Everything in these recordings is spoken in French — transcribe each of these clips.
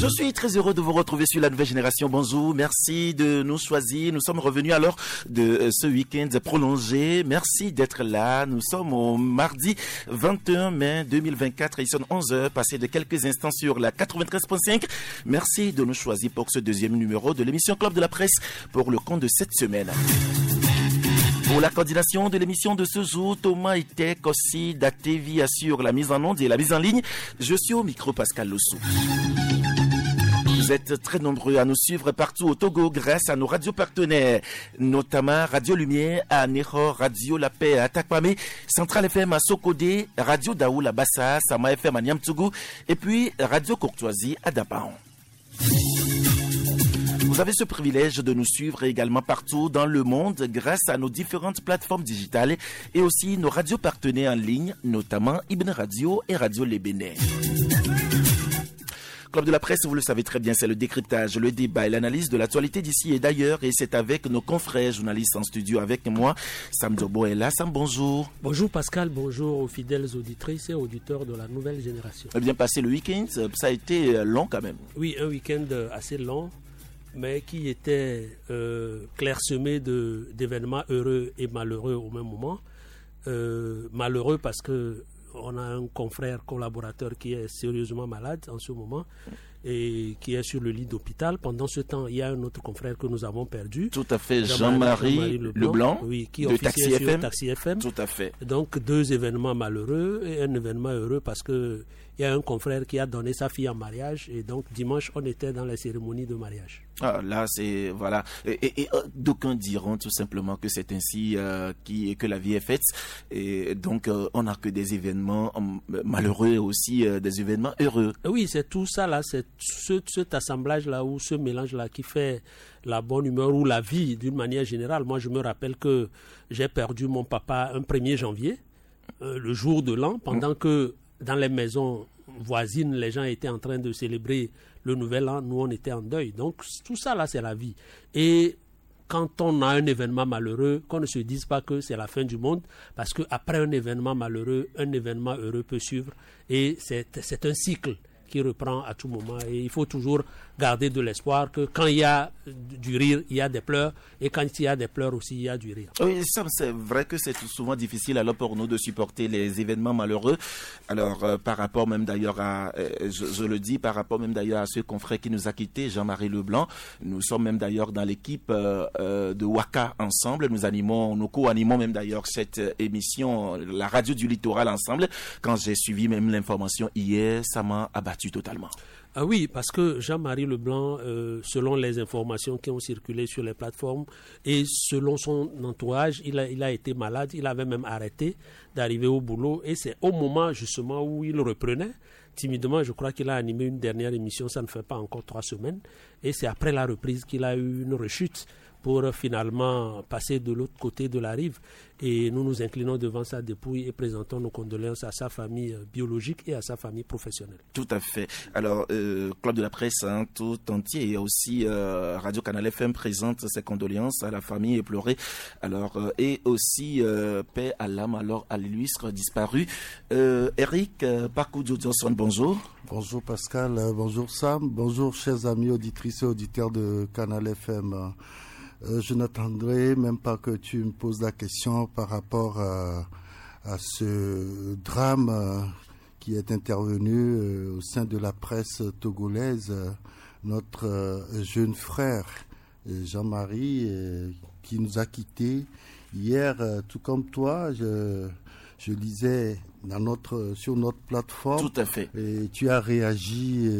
Je suis très heureux de vous retrouver sur la nouvelle génération. Bonjour, merci de nous choisir. Nous sommes revenus alors de ce week-end prolongé. Merci d'être là. Nous sommes au mardi 21 mai 2024. Il sonne 11h, passé de quelques instants sur la 93.5. Merci de nous choisir pour ce deuxième numéro de l'émission Club de la Presse pour le compte de cette semaine. Pour la coordination de l'émission de ce jour, Thomas Itek, aussi Datevi assure la mise en onde et la mise en ligne. Je suis au micro Pascal Lossou. Vous êtes très nombreux à nous suivre partout au Togo grâce à nos radios partenaires, notamment Radio Lumière à Nehor, Radio La Paix à Takpame, Central FM à Sokodé, Radio Daoul à Bassa, Sama FM à Niamtougou et puis Radio Courtoisie à Dapaon. Vous avez ce privilège de nous suivre également partout dans le monde grâce à nos différentes plateformes digitales et aussi nos radios partenaires en ligne, notamment Ibn Radio et Radio Les Bénin. Club de la Presse, vous le savez très bien, c'est le décryptage, le débat et l'analyse de l'actualité d'ici et d'ailleurs. Et c'est avec nos confrères journalistes en studio avec moi. Sam Dobo est là. Sam, bonjour. Bonjour Pascal, bonjour aux fidèles auditrices et auditeurs de la nouvelle génération. Bien passé le week-end, ça a été long quand même. Oui, un week-end assez long, mais qui était clairsemé d'événements heureux et malheureux au même moment. Malheureux parce que on a un confrère collaborateur qui est sérieusement malade en ce moment et qui est sur le lit d'hôpital. Pendant ce temps, il y a un autre confrère que nous avons perdu. Tout à fait, Jean-Marie Leblanc, oui, qui de Taxi FM. Taxi FM. Tout à fait. Donc, deux événements malheureux et un événement heureux parce que il y a un confrère qui a donné sa fille en mariage et donc dimanche, on était dans la cérémonie de mariage. Ah, là, c'est, voilà. Et d'aucuns diront tout simplement que c'est ainsi que la vie est faite. Et donc, on n'a que des événements malheureux et aussi des événements heureux. Oui, c'est tout ça là, c'est cet assemblage-là ou ce mélange-là qui fait la bonne humeur ou la vie d'une manière générale. Moi, je me rappelle que j'ai perdu mon papa un 1er janvier, le jour de l'an, pendant que dans les maisons voisines, les gens étaient en train de célébrer le nouvel an, nous on était en deuil. Donc tout ça là, c'est la vie. Et quand on a un événement malheureux, qu'on ne se dise pas que c'est la fin du monde, parce qu'après un événement malheureux, un événement heureux peut suivre. Et c'est un cycle qui reprend à tout moment. Et il faut toujours garder de l'espoir que quand il y a du rire, il y a des pleurs. Et quand il y a des pleurs aussi, il y a du rire. Oui, c'est vrai que c'est souvent difficile alors pour nous de supporter les événements malheureux. Alors, par rapport même d'ailleurs à, je le dis, par rapport même d'ailleurs à ce confrère qui nous a quittés, Jean-Marie Leblanc, nous sommes même d'ailleurs dans l'équipe de Waka ensemble. Nous co-animons même d'ailleurs cette émission, la radio du littoral ensemble. Quand j'ai suivi même l'information hier, ça m'a abattu totalement. Ah oui, parce que Jean-Marie Leblanc, selon les informations qui ont circulé sur les plateformes et selon son entourage, il a été malade, il avait même arrêté d'arriver au boulot et c'est au moment justement où il reprenait. Timidement, je crois qu'il a animé une dernière émission, ça ne fait pas encore 3 semaines et c'est après la reprise qu'il a eu une rechute pour finalement passer de l'autre côté de la rive. Et nous nous inclinons devant sa dépouille et présentons nos condoléances à sa famille biologique et à sa famille professionnelle. Tout à fait. Alors, Club de la Presse tout entier et aussi Radio Canal FM présente ses condoléances à la famille éplorée. Alors, et aussi paix à l'âme alors à l'illustre disparu. Eric Pakoudjo Johnson, bonjour. Bonjour Pascal, bonjour Sam, bonjour chers amis auditrices et auditeurs de Canal FM. Je n'attendrai même pas que tu me poses la question par rapport à ce drame qui est intervenu au sein de la presse togolaise. Notre jeune frère Jean-Marie qui nous a quittés hier, tout comme toi, je lisais sur notre plateforme. Tout à fait. Et tu as réagi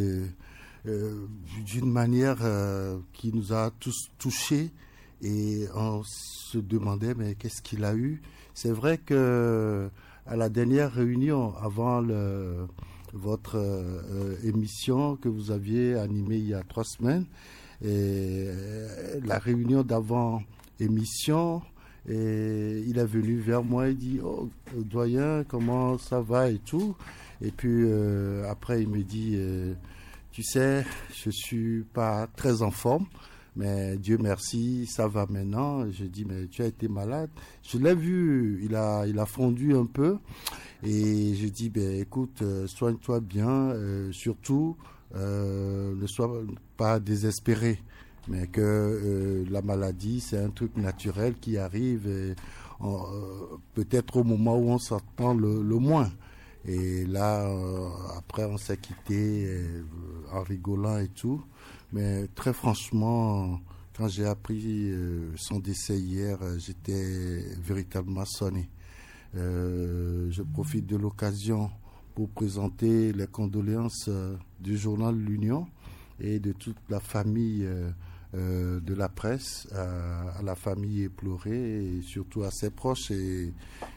d'une manière qui nous a tous touchés. Et on se demandait, mais qu'est-ce qu'il a eu? C'est vrai que à la dernière réunion, avant votre émission que vous aviez animée il y a 3 semaines, et la réunion d'avant-émission, et il est venu vers moi et dit « Oh, doyen, comment ça va ?» et tout. Et puis après, il me dit « Tu sais, je suis pas très en forme. » Mais Dieu merci, ça va maintenant. Je dis, mais tu as été malade. Je l'ai vu, il a fondu un peu. Et je dis, ben écoute, soigne-toi bien. Surtout, ne soient pas désespérés, mais que la maladie, c'est un truc naturel qui arrive peut-être au moment où on s'attend le moins. Et là, après, on s'est quitté en rigolant et tout. Mais très franchement, quand j'ai appris son décès hier, j'étais véritablement sonné. Je profite de l'occasion pour présenter les condoléances du journal L'Union et de toute la famille de la presse, à la famille éplorée et surtout à ses proches et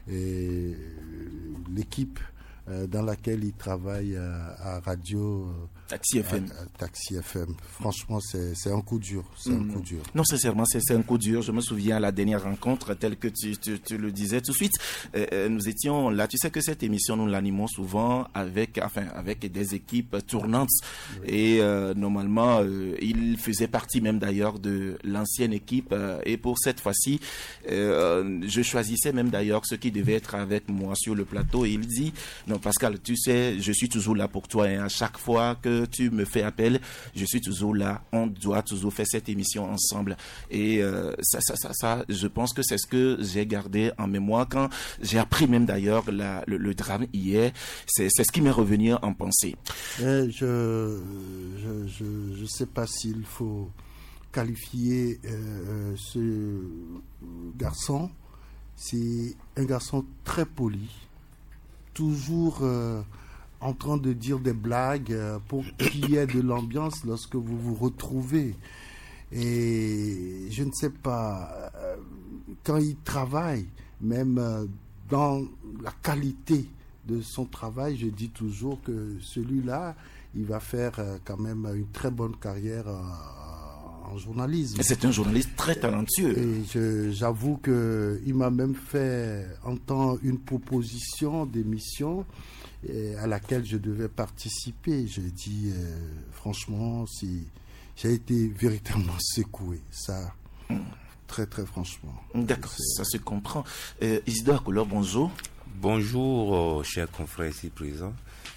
l'équipe dans laquelle il travaille à Radio Taxi FM. Taxi FM. Franchement, c'est un coup dur. C'est un coup dur. Non, sincèrement, c'est un coup dur. Je me souviens à la dernière rencontre, telle que tu le disais tout de suite. Nous étions là. Tu sais que cette émission, nous l'animons souvent avec des équipes tournantes. Oui. Et normalement, il faisait partie même d'ailleurs de l'ancienne équipe. Et pour cette fois-ci, je choisissais même d'ailleurs ceux qui devaient être avec moi sur le plateau. Et il dit, non, Pascal, tu sais, je suis toujours là pour toi. Et à chaque fois que tu me fais appel, je suis toujours là. On doit toujours faire cette émission ensemble. Et ça, je pense que c'est ce que j'ai gardé en mémoire quand j'ai appris même d'ailleurs le drame hier. C'est ce qui m'est revenu en pensée. Je sais pas s'il faut qualifier ce garçon. C'est un garçon très poli, toujours en train de dire des blagues pour qu'il y ait de l'ambiance lorsque vous vous retrouvez. Et je ne sais pas, quand il travaille, même dans la qualité de son travail, je dis toujours que celui-là, il va faire quand même une très bonne carrière en journalisme. C'est un journaliste très talentueux. Et j'avoue qu'il m'a même fait entendre une proposition d'émission à laquelle je devais participer. Je dis franchement, j'ai été véritablement secoué. Ça, très très franchement. D'accord, ça se comprend. Isidore Couleur, bonjour. Bonjour, chers confrères ici présents.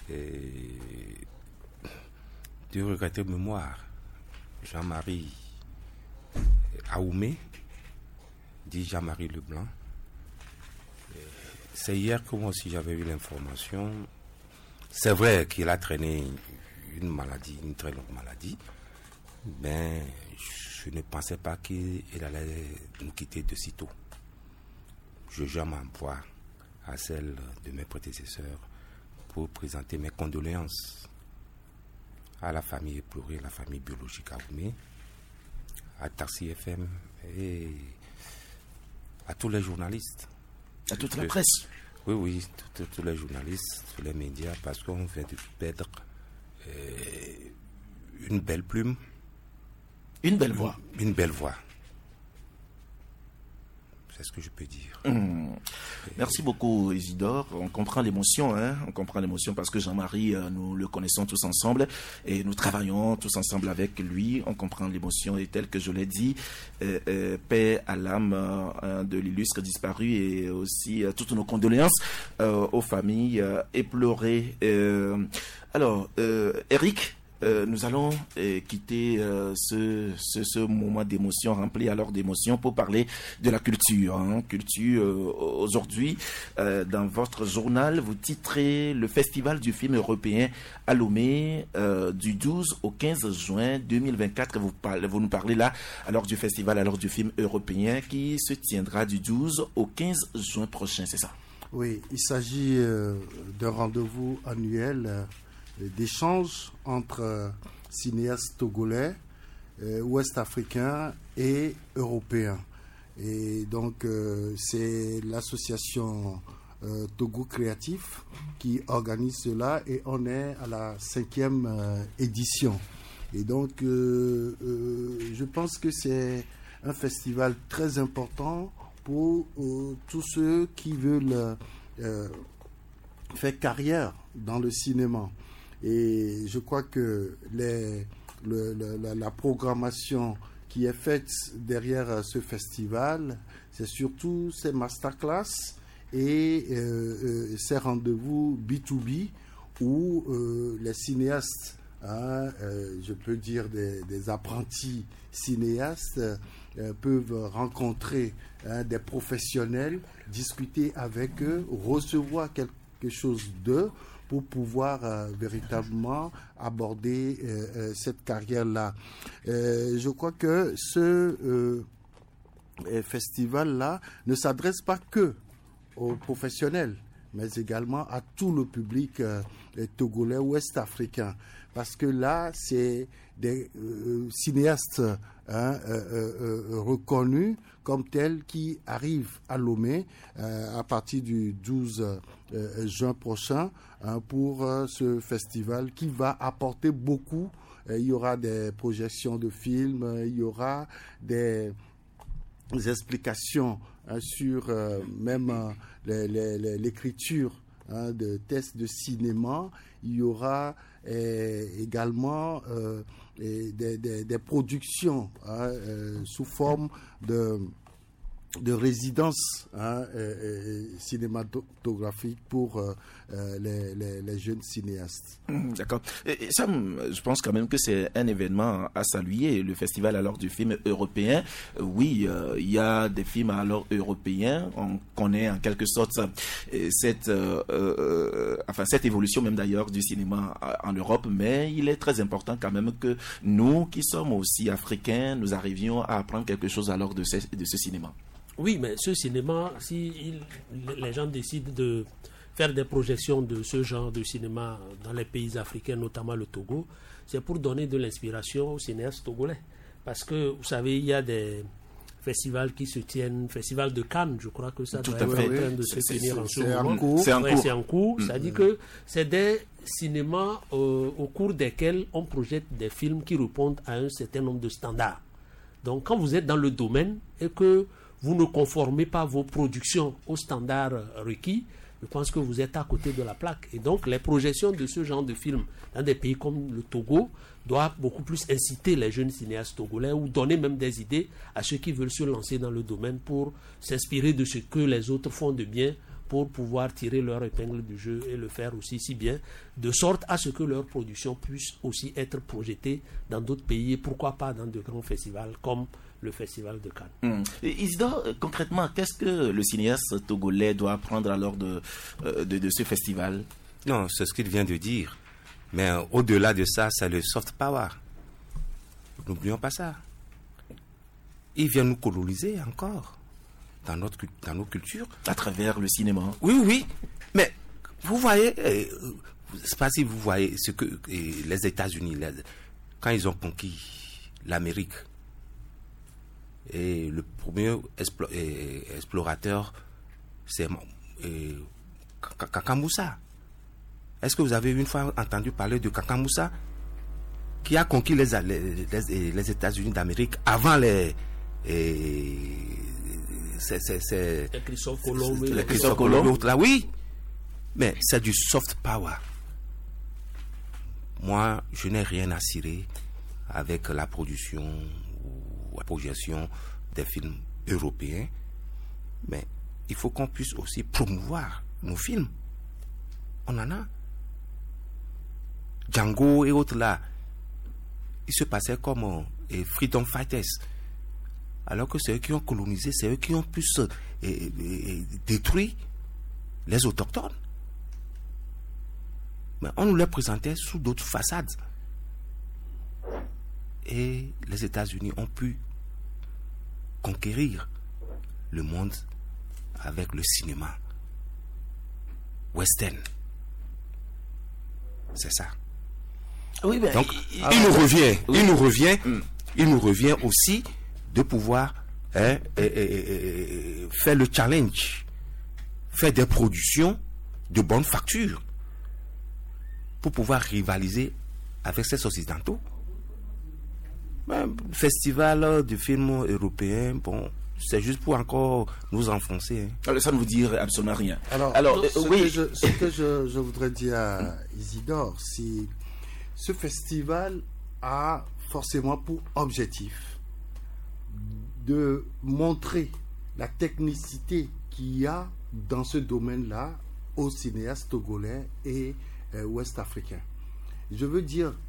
De regretter mémoire, Jean-Marie Aoumé, dit Jean-Marie Leblanc. C'est hier que moi aussi j'avais eu l'information. C'est vrai qu'il a traîné une maladie, une très longue maladie, mais je ne pensais pas qu'il allait nous quitter de sitôt. Je joins ma voix à celle de mes prédécesseurs pour présenter mes condoléances à la famille éplorée, la famille biologique Aoumé, à Taxi FM et à tous les journalistes. À toute la presse. Oui, tous les journalistes, tous les médias, parce qu'on vient de perdre une belle plume. Une belle voix. Une belle voix. C'est ce que je peux dire. Merci beaucoup, Isidore. On comprend l'émotion, hein. On comprend l'émotion parce que Jean-Marie, nous le connaissons tous ensemble et nous travaillons tous ensemble avec lui. On comprend l'émotion et tel que je l'ai dit, paix à l'âme de l'illustre disparu et aussi toutes nos condoléances aux familles éplorées. Alors, Eric, nous allons quitter ce moment d'émotion rempli alors d'émotion pour parler de la culture. Culture, aujourd'hui, dans votre journal, vous titrez le Festival du film européen à Lomé du 12 au 15 juin 2024. Vous nous parlez là alors du festival alors du film européen qui se tiendra du 12 au 15 juin prochain, c'est ça? Oui, il s'agit d'un rendez-vous annuel d'échanges entre cinéastes togolais, ouest-africains et européens. Et donc, c'est l'association Togo Créatif qui organise cela et on est à la 5e édition. Et donc, je pense que c'est un festival très important pour tous ceux qui veulent faire carrière dans le cinéma. Et je crois que la programmation qui est faite derrière ce festival, c'est surtout ces masterclass et ces rendez-vous B2B où les cinéastes je peux dire des apprentis cinéastes peuvent rencontrer des professionnels, discuter avec eux, recevoir quelque chose d'eux pour pouvoir véritablement aborder cette carrière-là. Je crois que ce festival-là ne s'adresse pas que aux professionnels, mais également à tout le public togolais ou ouest-africain. Parce que là, c'est des cinéastes reconnus comme tels qui arrivent à Lomé à partir du 12 juin prochain pour ce festival qui va apporter beaucoup. Il y aura des projections de films, il y aura des explications sur même l'écriture de tests de cinéma. Il y aura également des productions sous forme de résidence cinématographique pour les jeunes cinéastes. D'accord. Et ça, je pense quand même que c'est un événement à saluer, le festival alors du film européen. Oui, il y a des films alors européens. On connaît en quelque sorte cette évolution même d'ailleurs du cinéma en Europe, mais il est très important quand même que nous, qui sommes aussi africains, nous arrivions à apprendre quelque chose alors de ce cinéma. Oui, mais ce cinéma, si les gens décident de faire des projections de ce genre de cinéma dans les pays africains, notamment le Togo, c'est pour donner de l'inspiration aux cinéastes togolais. Parce que, vous savez, il y a des festivals qui se tiennent, festival de Cannes, je crois que ça doit être en train de se tenir en ce moment. C'est en cours. C'est-à-dire que c'est des cinémas au cours desquels on projette des films qui répondent à un certain nombre de standards. Donc, quand vous êtes dans le domaine et que vous ne conformez pas vos productions aux standards requis, je pense que vous êtes à côté de la plaque. Et donc, les projections de ce genre de films dans des pays comme le Togo doivent beaucoup plus inciter les jeunes cinéastes togolais ou donner même des idées à ceux qui veulent se lancer dans le domaine pour s'inspirer de ce que les autres font de bien pour pouvoir tirer leur épingle du jeu et le faire aussi si bien, de sorte à ce que leur production puisse aussi être projetée dans d'autres pays et pourquoi pas dans de grands festivals comme le festival de Cannes. Isidore, concrètement, qu'est-ce que le cinéaste togolais doit apprendre alors de ce festival? Non, c'est ce qu'il vient de dire. Mais au-delà de ça, c'est le soft power. N'oublions pas ça. Il vient nous coloniser encore dans nos cultures. À travers le cinéma. Oui. Mais vous voyez, je ne sais pas si vous voyez ce que les États-Unis, quand ils ont conquis l'Amérique, et le premier explorateur, c'est Kaka Moussa. Est-ce que vous avez une fois entendu parler de Kaka Moussa qui a conquis les États-Unis d'Amérique avant Christophe Colomb. Christophe Colomb, là, oui. Mais c'est du soft power. Moi, je n'ai rien à cirer avec la production ou la projection des films européens. Mais il faut qu'on puisse aussi promouvoir nos films. On en a. Django et autres là, ils se passaient comme Freedom Fighters. Alors que c'est eux qui ont colonisé, c'est eux qui ont pu détruire les autochtones. Mais on nous les présentait sous d'autres façades. Et les États-Unis ont pu conquérir le monde avec le cinéma western. C'est ça. Oui, ben, donc, il nous revient aussi de pouvoir faire le challenge, faire des productions de bonne facture pour pouvoir rivaliser avec ces occidentaux. Festival de films européens, bon, c'est juste pour encore nous enfoncer. Alors, ça ne vous dit absolument rien. Alors ce que je voudrais dire à Isidore, c'est ce festival a forcément pour objectif de montrer la technicité qu'il y a dans ce domaine-là aux cinéastes togolais et ouest-africains. Je veux dire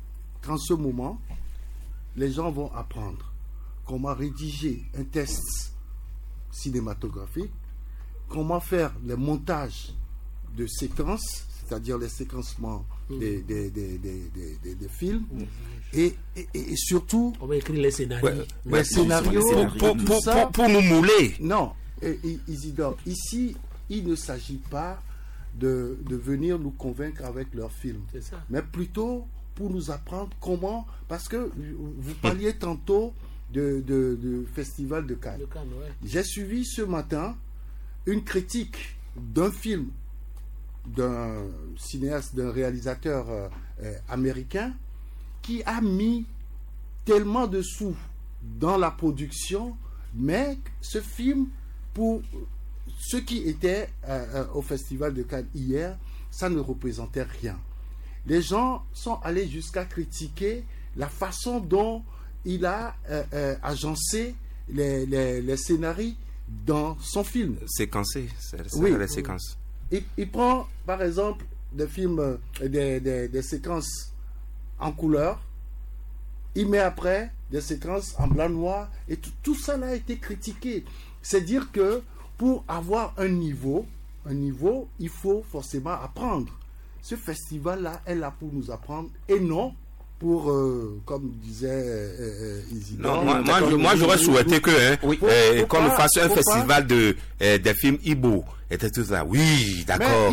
qu'en ce moment, les gens vont apprendre comment rédiger un texte cinématographique, comment faire les montages de séquences, c'est-à-dire les séquencements des films, et surtout on va écrire les scénarios. Les scénarios pour nous mouler. Non, Isidore, ici, il ne s'agit pas de venir nous convaincre avec leurs films, mais plutôt pour nous apprendre comment, parce que vous parliez tantôt de Festival de Cannes. Ouais. J'ai suivi ce matin une critique d'un film d'un cinéaste, d'un réalisateur américain qui a mis tellement de sous dans la production, mais ce film, pour ceux qui étaient au Festival de Cannes hier, ça ne représentait rien. Les gens sont allés jusqu'à critiquer la façon dont il a agencé les scénarios dans son film. Séquencé, c'est les séquences. Il prend, par exemple, des films, des séquences en couleur. Il met après des séquences en blanc-noir. Et tout ça a été critiqué. C'est dire que pour avoir un niveau, il faut forcément apprendre. Ce festival-là est là pour nous apprendre et non pour, comme disait Isidore. Non, moi j'aurais souhaité que qu'on nous fasse un festival des films Ibo. Et tout ça. Oui, d'accord.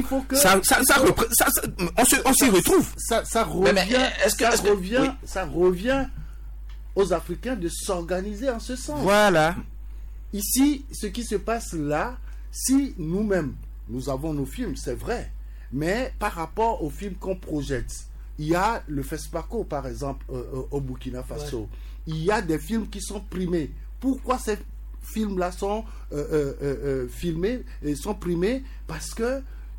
On s'y retrouve. Ça revient aux Africains de s'organiser en ce sens. Voilà. Ici, ce qui se passe là, si nous-mêmes, nous avons nos films, c'est vrai, mais par rapport aux films qu'on projette, il y a le FESPACO, par exemple, au Burkina Faso. Ouais. Il y a des films qui sont primés. Pourquoi ces films-là sont filmés et sont primés? Parce que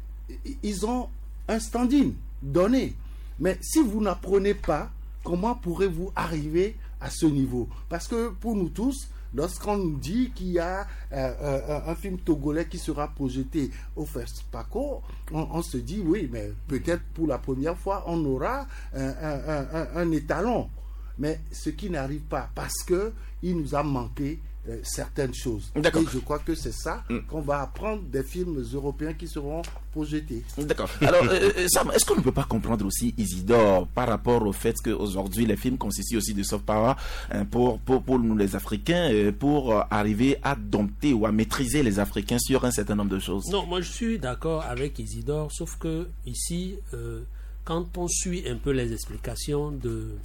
ils ont un standing donné. Mais si vous n'apprenez pas, comment pourrez-vous arriver à ce niveau? Parce que pour nous tous, lorsqu'on nous dit qu'il y a un film togolais qui sera projeté au FESPACO, on se dit oui, mais peut-être pour la première fois, on aura un étalon. Mais ce qui n'arrive pas, parce qu'il nous a manqué certaines choses. D'accord. Et je crois que c'est ça qu'on va apprendre des films européens qui seront projetés. D'accord. Alors, Sam, est-ce qu'on ne peut pas comprendre aussi, Isidore, par rapport au fait qu'aujourd'hui, les films constituent aussi de soft power pour nous les Africains, pour arriver à dompter ou à maîtriser les Africains sur un certain nombre de choses? Non, moi je suis d'accord avec Isidore, sauf que ici, quand on suit un peu les explications de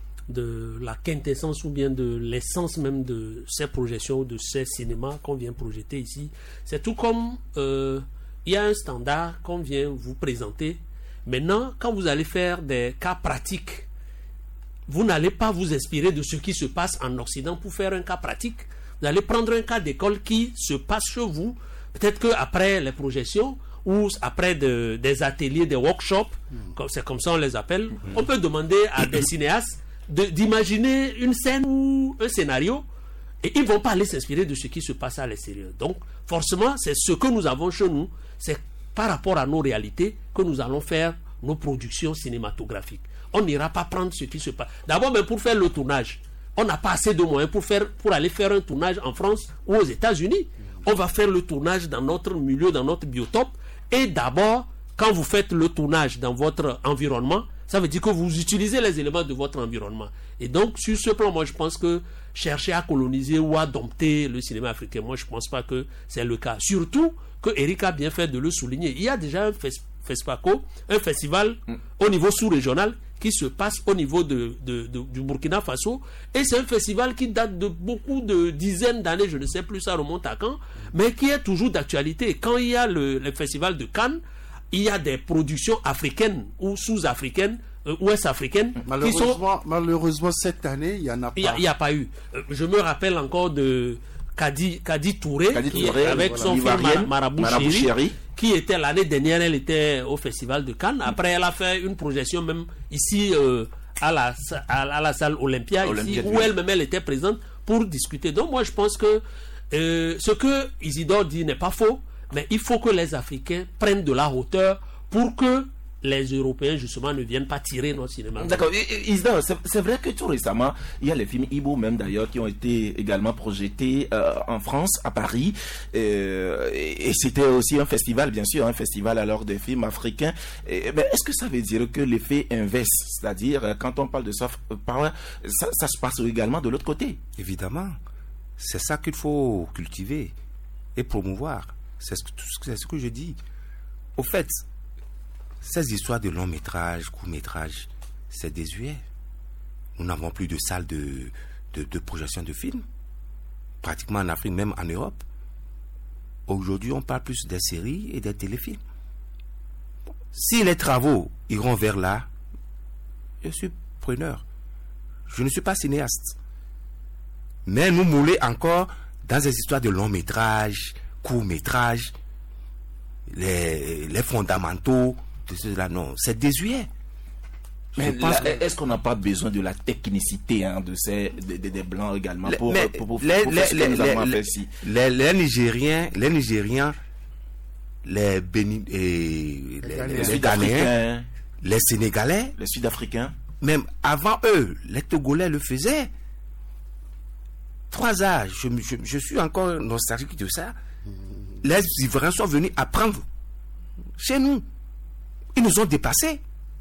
la quintessence ou bien de l'essence même de ces projections, de ces cinémas qu'on vient projeter ici, c'est tout comme il y a un standard qu'on vient vous présenter. Maintenant, quand vous allez faire des cas pratiques, vous n'allez pas vous inspirer de ce qui se passe en Occident pour faire un cas pratique. Vous allez prendre un cas d'école qui se passe chez vous, peut-être qu'après les projections ou après des ateliers, des workshops, c'est comme ça on les appelle, on peut demander à des cinéastes d'imaginer une scène ou un scénario et ils ne vont pas aller s'inspirer de ce qui se passe à l'extérieur. Donc forcément c'est ce que nous avons chez nous, c'est par rapport à nos réalités que nous allons faire nos productions cinématographiques. On n'ira pas prendre ce qui se passe. D'abord, mais pour faire le tournage, on n'a pas assez de moyens pour aller faire un tournage en France ou aux États-Unis. On va faire le tournage dans notre milieu, dans notre biotope. Et d'abord, quand vous faites le tournage dans votre environnement, ça veut dire que vous utilisez les éléments de votre environnement. Et donc, sur ce plan, moi, je pense que chercher à coloniser ou à dompter le cinéma africain, moi, je ne pense pas que c'est le cas. Surtout que Eric a bien fait de le souligner. Il y a déjà un FESPACO, un festival au niveau sous-régional qui se passe au niveau du Burkina Faso. Et c'est un festival qui date de beaucoup de dizaines d'années, je ne sais plus, ça remonte à quand, mais qui est toujours d'actualité. Quand il y a le festival de Cannes, il y a des productions africaines ou sous-africaines, ouest-africaines. Malheureusement, cette année, il n'y en a pas. Il n'y a pas eu. Je me rappelle encore de Kadi Touré, avec son film Marabout Chéri, qui était l'année dernière, elle était au festival de Cannes. Après, elle a fait une projection même ici à la salle Olympia ici, où elle-même elle était présente pour discuter. Donc moi je pense que ce que Isidore dit n'est pas faux, mais il faut que les Africains prennent de la hauteur pour que les Européens, justement, ne viennent pas tirer notre cinéma. D'accord. Isda, c'est vrai que tout récemment, il y a les films Ibo même d'ailleurs qui ont été également projetés en France, à Paris. Et c'était aussi un festival, bien sûr, un festival alors des films africains. Mais est-ce que ça veut dire que l'effet inverse, c'est-à-dire quand on parle de soft power, ça se passe également de l'autre côté? Évidemment. C'est ça qu'il faut cultiver et promouvoir. C'est ce que je dis. Au fait, ces histoires de long métrage, court métrage, c'est désuet. Nous n'avons plus de salles de projection de films. Pratiquement en Afrique, même en Europe. Aujourd'hui, on parle plus des séries et des téléfilms. Si les travaux iront vers là, je suis preneur. Je ne suis pas cinéaste. Mais nous mouler encore dans des histoires de long métrage, court métrage, les fondamentaux, de cela, non, c'est désuet. Mais est-ce qu'on n'a pas besoin de la technicité des Blancs également pour faire ce que nous avons fait ici? Les Nigériens, les Sud-Africains, les Sénégalais, les Sud-Africains, même avant eux, les Togolais le faisaient. 3 âges, je suis encore nostalgique de ça. Les Ivoiriens sont venus apprendre chez nous. Ils nous ont dépassés.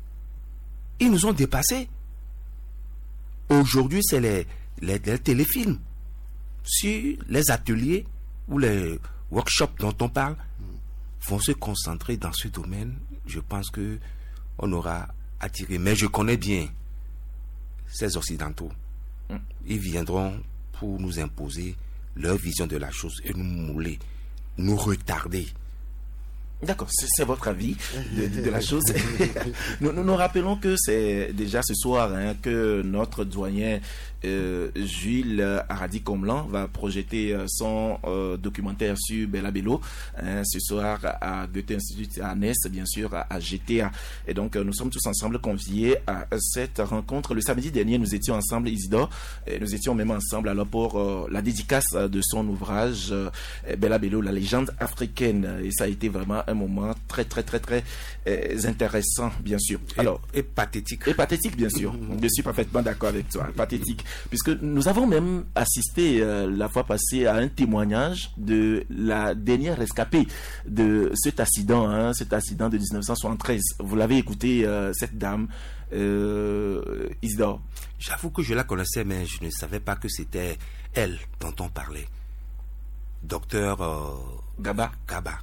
Aujourd'hui, c'est les téléfilms. Si les ateliers ou les workshops dont on parle vont se concentrer dans ce domaine, je pense que on aura attiré. Mais je connais bien ces Occidentaux. Ils viendront pour nous imposer leur vision de la chose et nous mouler, nous retarder. D'accord, c'est votre avis de la chose. Nous rappelons que c'est déjà ce soir que notre doyen Jules Aradi Komlan va projeter son documentaire sur Bella Bello ce soir à Goethe Institut à Nes, bien sûr à GTA. Et donc nous sommes tous ensemble conviés à cette rencontre. Le samedi dernier, nous étions ensemble, Isidore, et nous étions même ensemble alors pour la dédicace de son ouvrage Bella Bello, la légende africaine. Et ça a été vraiment un moment très intéressant, bien sûr. Alors, et pathétique. Et pathétique, bien sûr. Je suis parfaitement d'accord avec toi. Pathétique. Puisque nous avons même assisté la fois passée à un témoignage de la dernière rescapée de cet accident de 1973. Vous l'avez écouté, cette dame, Isidore? J'avoue que je la connaissais, mais je ne savais pas que c'était elle dont on parlait. Docteur Gaba.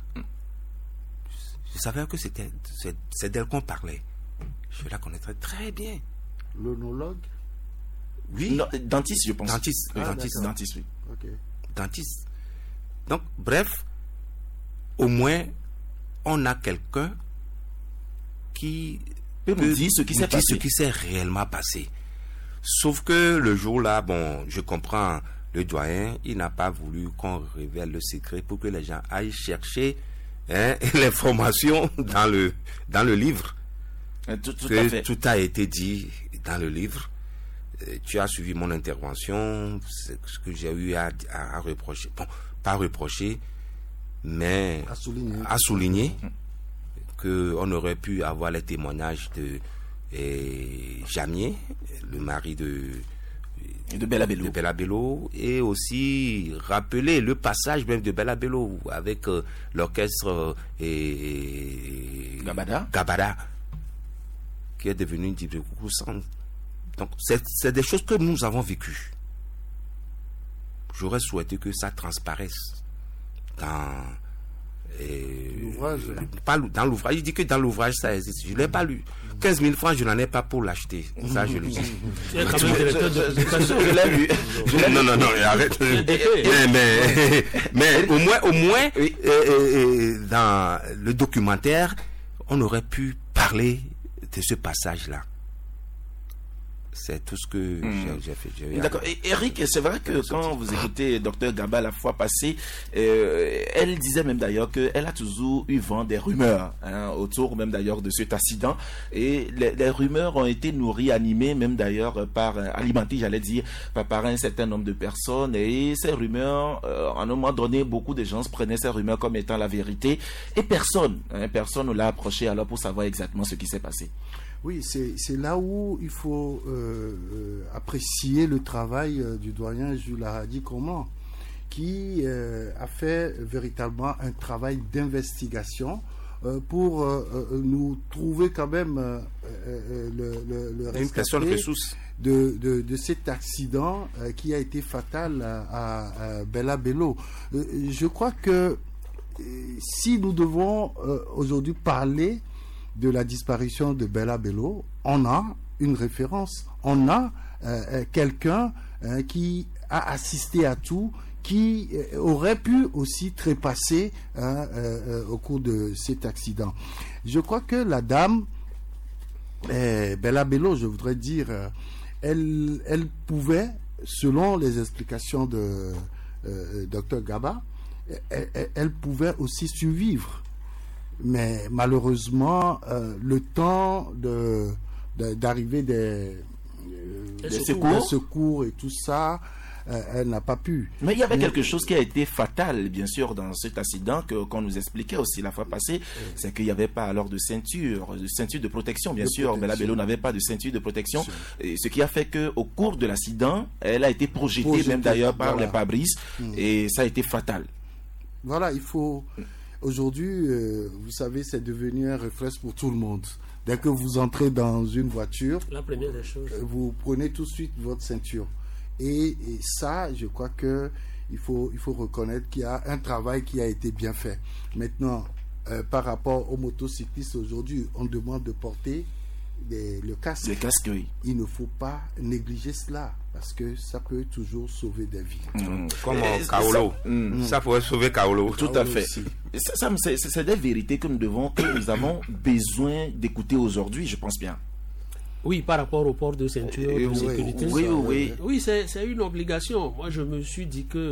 Je savais que c'est d'elle qu'on parlait. Je la connaîtrais très bien. L'onologue? Oui. Non, dentiste, je pense. Dentiste, oui. Okay. Dentiste. Donc, bref, au moins, on a quelqu'un qui peut nous dire ce qui s'est réellement passé. Sauf que le jour-là, bon, je comprends le doyen, il n'a pas voulu qu'on révèle le secret pour que les gens aillent chercher l'information dans le livre. Tout à fait. Tout a été dit dans le livre. Tu as suivi mon intervention, c'est ce que j'ai eu à reprocher. Bon, pas reprocher, mais à souligner qu'on aurait pu avoir les témoignages de Jamier, le mari de Bella Bello, et aussi rappeler le passage même de Bella Bello avec l'orchestre Gabada, qui est devenu une type de coucou sans. Donc c'est des choses que nous avons vécues. J'aurais souhaité que ça transparaisse dans l'ouvrage. Pas dans l'ouvrage. Il dit que dans l'ouvrage ça existe. Je ne l'ai pas lu. 15 000 francs, je n'en ai pas pour l'acheter. Ça, je le dis. Je l'ai lu. Non, arrête. Mais au moins, dans le documentaire, on aurait pu parler de ce passage-là. C'est tout ce que j'ai fait. D'accord. Et Eric, c'est vrai que quand vous écoutez Dr Gaba la fois passée, elle disait même d'ailleurs qu'elle a toujours eu vent des rumeurs autour même d'ailleurs de cet accident. Et les rumeurs ont été nourries, animées même d'ailleurs alimentées, j'allais dire, par un certain nombre de personnes. Et ces rumeurs, à un moment donné, beaucoup de gens prenaient ces rumeurs comme étant la vérité. Et personne ne l'a approché alors pour savoir exactement ce qui s'est passé. Oui, c'est là où il faut apprécier le travail du doyen Jules Aradi Koman, qui a fait véritablement un travail d'investigation pour nous trouver quand même le rescapé de cet accident qui a été fatal à Bella Bello. Je crois que si nous devons aujourd'hui parler de la disparition de Bella Bello, on a une référence, on a quelqu'un qui a assisté à tout, qui aurait pu aussi trépasser au cours de cet accident. Je crois que la dame, Bella Bello, je voudrais dire, elle pouvait, selon les explications de Dr Gaba, elle pouvait aussi survivre. Mais malheureusement, le temps d'arriver des secours et tout ça, elle n'a pas pu. Mais il y avait quelque chose qui a été fatal, bien sûr, dans cet accident qu'on nous expliquait aussi la fois passée, c'est qu'il n'y avait pas alors de ceinture de protection, bien sûr. Bella Bello n'avait pas de ceinture de protection, et ce qui a fait qu'au cours de l'accident, elle a été projetée même d'ailleurs par les pare-brises, et ça a été fatal. Voilà, il faut... Aujourd'hui, vous savez, c'est devenu un réflexe pour tout le monde. Dès que vous entrez dans une voiture, la première des choses, vous prenez tout de suite votre ceinture. Et ça, je crois que il faut reconnaître qu'il y a un travail qui a été bien fait. Maintenant, par rapport aux motocyclistes aujourd'hui, on demande de porter le casque. Le casque, oui. Il ne faut pas négliger cela, parce que ça peut toujours sauver des vies. Comme Kaolo. Ça pourrait sauver Kaolo. Tout à fait. C'est des vérités que nous avons besoin d'écouter aujourd'hui, je pense bien. Oui, par rapport au port de ceinture de sécurité. Oui, c'est une obligation. Moi, je me suis dit que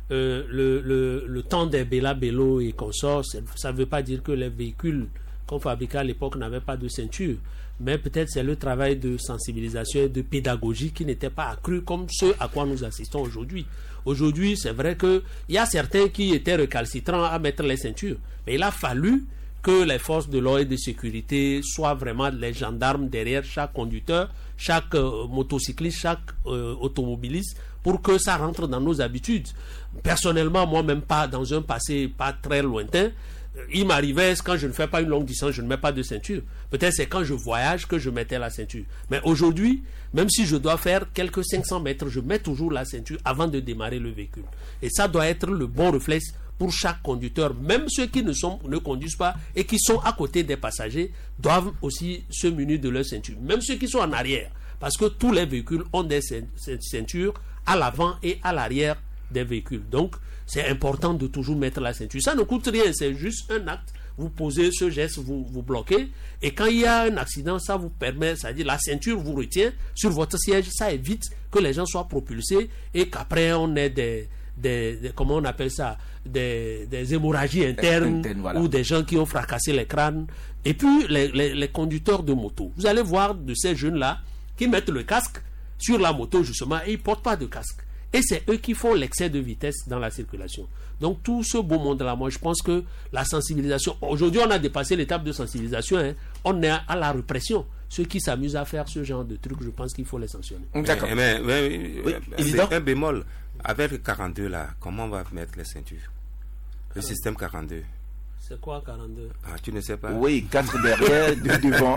le temps des Bella Bello et consorts, ça ne veut pas dire que les véhicules qu'on fabriquait à l'époque n'avaient pas de ceinture. Mais peut-être c'est le travail de sensibilisation et de pédagogie qui n'était pas accru comme ce à quoi nous assistons aujourd'hui. Aujourd'hui, c'est vrai qu'il y a certains qui étaient récalcitrants à mettre les ceintures. Mais il a fallu que les forces de l'ordre et de sécurité soient vraiment les gendarmes derrière chaque conducteur, chaque motocycliste, chaque automobiliste, pour que ça rentre dans nos habitudes. Personnellement, moi-même pas dans un passé pas très lointain, il m'arrivait, quand je ne fais pas une longue distance, je ne mets pas de ceinture. Peut-être c'est quand je voyage que je mettais la ceinture. Mais aujourd'hui, même si je dois faire quelques 500 mètres, je mets toujours la ceinture avant de démarrer le véhicule. Et ça doit être le bon réflexe pour chaque conducteur. Même ceux qui ne conduisent pas et qui sont à côté des passagers doivent aussi se munir de leur ceinture. Même ceux qui sont en arrière. Parce que tous les véhicules ont des ceintures à l'avant et à l'arrière des véhicules. Donc, c'est important de toujours mettre la ceinture. Ça ne coûte rien, c'est juste un acte. Vous posez ce geste, vous bloquez. Et quand il y a un accident, ça vous permet, c'est-à-dire la ceinture vous retient sur votre siège. Ça évite que les gens soient propulsés et qu'après on ait des comment on appelle ça, des hémorragies internes voilà. Ou des gens qui ont fracassé les crânes. Et puis les conducteurs de moto. Vous allez voir de ces jeunes-là qui mettent le casque sur la moto justement et ils ne portent pas de casque. Et c'est eux qui font l'excès de vitesse dans la circulation. Donc tout ce beau monde-là, moi je pense que la sensibilisation, aujourd'hui on a dépassé l'étape de sensibilisation, on est à la répression. Ceux qui s'amusent à faire ce genre de trucs, je pense qu'il faut les sanctionner. D'accord. Mais c'est un bémol. Avec le 42 là, comment on va mettre les ceintures? Le système 42. C'est quoi 42? Ah, tu ne sais pas? Oui, 4 derrière, 2 devant.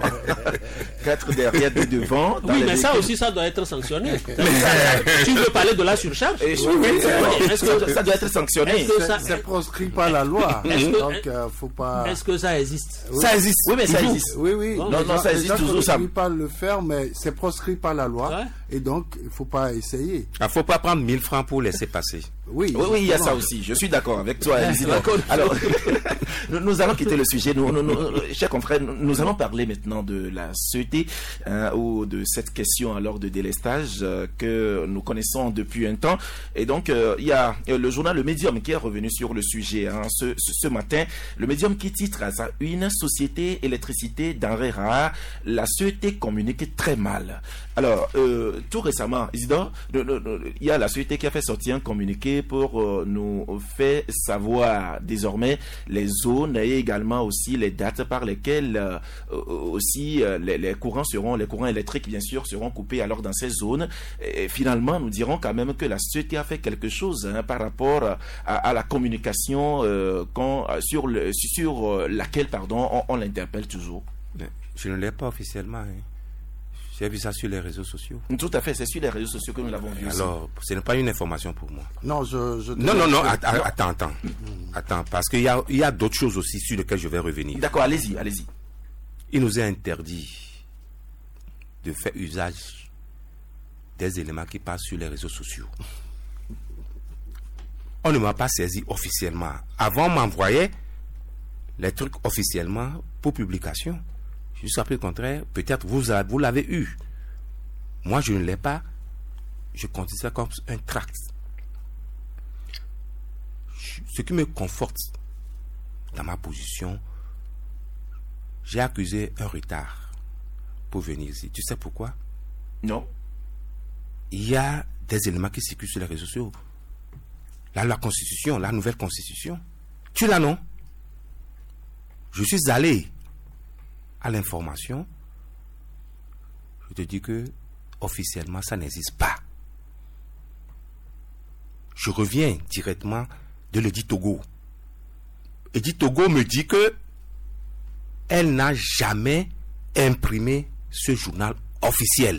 4 derrière, 2 devant. Oui, mais ça aussi, ça doit être sanctionné. Tu veux parler de la surcharge? Oui, est-ce que ça doit être sanctionné? C'est proscrit par la loi. Donc, faut pas... Est-ce que ça existe? Oui. Ça existe. Oui, mais ça existe. Oui. Non, ça existe toujours. Ça ne peut pas le faire, mais c'est proscrit par la loi. Ouais. Et donc, il ne faut pas essayer. Il ne faut pas prendre 1000 francs pour laisser passer. Oui, il y a ça aussi. Je suis d'accord avec toi, Isidore. Alors, nous allons quitter le sujet. Chers confrères, nous allons parler maintenant de la CET ou de cette question alors de délestage que nous connaissons depuis un temps. Et donc, il y a le journal Le Médium qui est revenu sur le sujet ce matin. Le Médium qui titre à sa une Société électricité denrées rares. La CET communique très mal. Alors, tout récemment, Isidore, il y a la CET qui a fait sortir un communiqué pour nous faire savoir désormais les zones et également aussi les dates par lesquelles aussi les courants électriques bien sûr seront coupés alors dans ces zones. Et finalement, nous dirons quand même que la CET a fait quelque chose par rapport à la communication sur laquelle on l'interpelle toujours. Je ne l'ai pas officiellement. Hein. J'ai vu ça sur les réseaux sociaux. Tout à fait, c'est sur les réseaux sociaux que nous l'avons vu. Alors, ce n'est pas une information pour moi. Non, Non, attends, parce qu'il y a d'autres choses aussi sur lesquelles je vais revenir. D'accord, allez-y. Il nous est interdit de faire usage des éléments qui passent sur les réseaux sociaux. On ne m'a pas saisi officiellement. Avant, on m'envoyait les trucs officiellement pour publication. Jusqu'à plus le contraire, peut-être vous l'avez eu. Moi, je ne l'ai pas. Je considère ça comme un tract. Ce qui me conforte dans ma position, j'ai accusé un retard pour venir ici. Tu sais pourquoi? Non. Il y a des éléments qui circulent sur les réseaux sociaux. Là, la Constitution, la nouvelle Constitution. Tu l'as, non? Je suis allé à l'information. Je te dis que officiellement, ça n'existe pas. Je reviens directement de l'Edith Togo. Edith Togo me dit que elle n'a jamais imprimé ce journal officiel.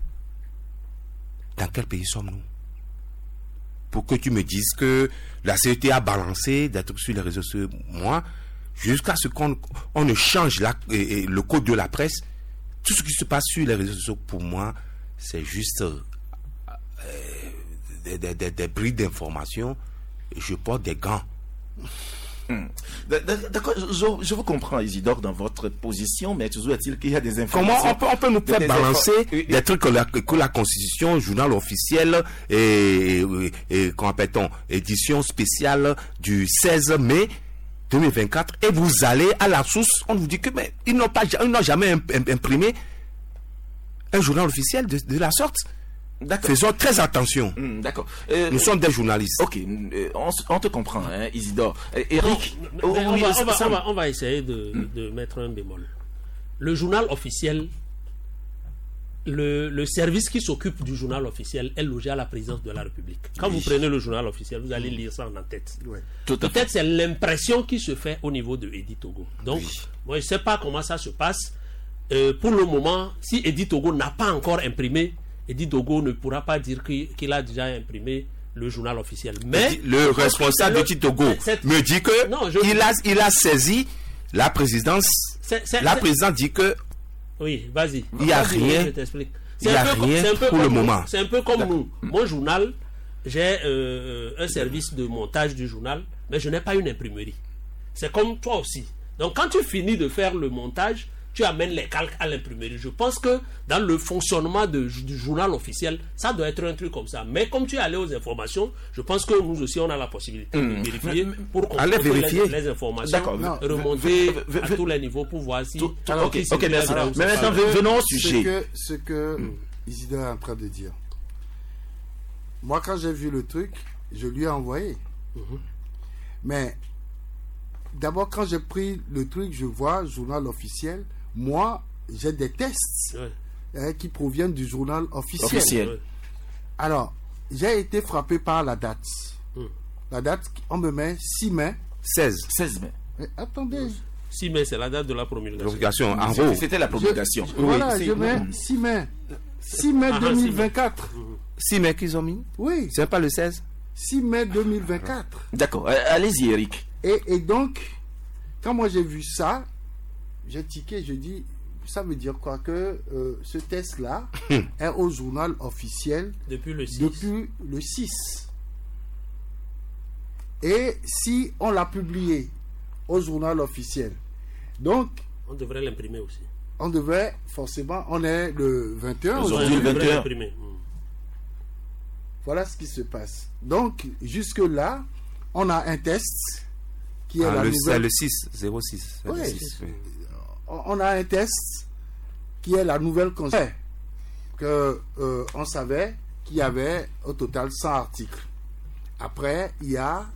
Dans quel pays sommes-nous? Pour que tu me dises que la CET a balancé des trucs sur les réseaux sociaux, moi, jusqu'à ce qu'on ne change le code de la presse, tout ce qui se passe sur les réseaux sociaux, pour moi, c'est juste des brides d'informations. Je porte des gants. D'accord, je vous comprends, Isidore, dans votre position, mais toujours est-il qu'il y a des informations. Comment on peut nous faire balancer des trucs que la Constitution, journal officiel et qu'on appelle-t-on, édition spéciale du 16 mai 2024, et vous allez à la source, on vous dit que mais ils n'ont jamais imprimé un journal officiel de la sorte. Faisons très attention. D'accord. Nous sommes des journalistes. Ok, on te comprend, hein, Isidore. Eric, on va essayer de mettre un bémol. Le journal officiel, le service qui s'occupe du journal officiel est logé à la présidence de la République. Quand vous prenez le journal officiel, vous allez lire ça en tête. Ouais. Peut-être c'est l'impression qui se fait au niveau de Edith Togo. Donc, moi je ne sais pas comment ça se passe. Pour le moment, si Edith Togo n'a pas encore imprimé, Edith Togo ne pourra pas dire qu'il a déjà imprimé le journal officiel. Mais le responsable d'Edith Togo me dit que il a saisi la présidence. La présidence dit que oui, vas-y. Il n'y a rien. Il n'y a rien pour le moment. C'est un peu comme nous. Mon journal, j'ai un service de montage du journal, mais je n'ai pas une imprimerie. C'est comme toi aussi. Donc quand tu finis de faire le montage, tu amènes les calques à l'imprimerie. Je pense que dans le fonctionnement du journal officiel, ça doit être un truc comme ça. Mais comme tu es allé aux informations, je pense que nous aussi, on a la possibilité de vérifier pour qu'on puisse les informations remonter à tous les niveaux pour voir si... Ok, merci. Mais maintenant, venons au sujet. Ce que Isidore est en train de dire. Moi, quand j'ai vu le truc, je lui ai envoyé. Mais d'abord, quand j'ai pris le truc, je vois journal officiel. Moi, j'ai des tests qui proviennent du journal officiel. Alors, j'ai été frappé par la date. La date, on me met 6 mai. 16 mai. Mais attendez. 6 mai, c'est la date de la promulgation. En gros. C'était la promulgation. Voilà, je mets 6 mai. 6 mai 2024. 6 mai qu'ils ont mis? Oui. C'est pas le 16? 6 mai 2024. D'accord. Allez-y, Eric. Et donc, quand moi j'ai vu ça, j'ai tiqué, je dis, ça veut dire quoi? Que ce test-là est au journal officiel depuis le 6. Depuis le 6. Et si on l'a publié au journal officiel, donc On devrait l'imprimer aussi. on devrait forcément, on est le 21 Aujourd'hui, aujourd'hui. le 21. L'imprimer. Voilà ce qui se passe. Donc jusque-là, on a un test qui est la C'est nouvelle. le 6, 06. c'est le Oui. 6, oui. On a un test qui est la nouvelle constitution. Que on savait qu'il y avait au total 100 articles. Après, il y a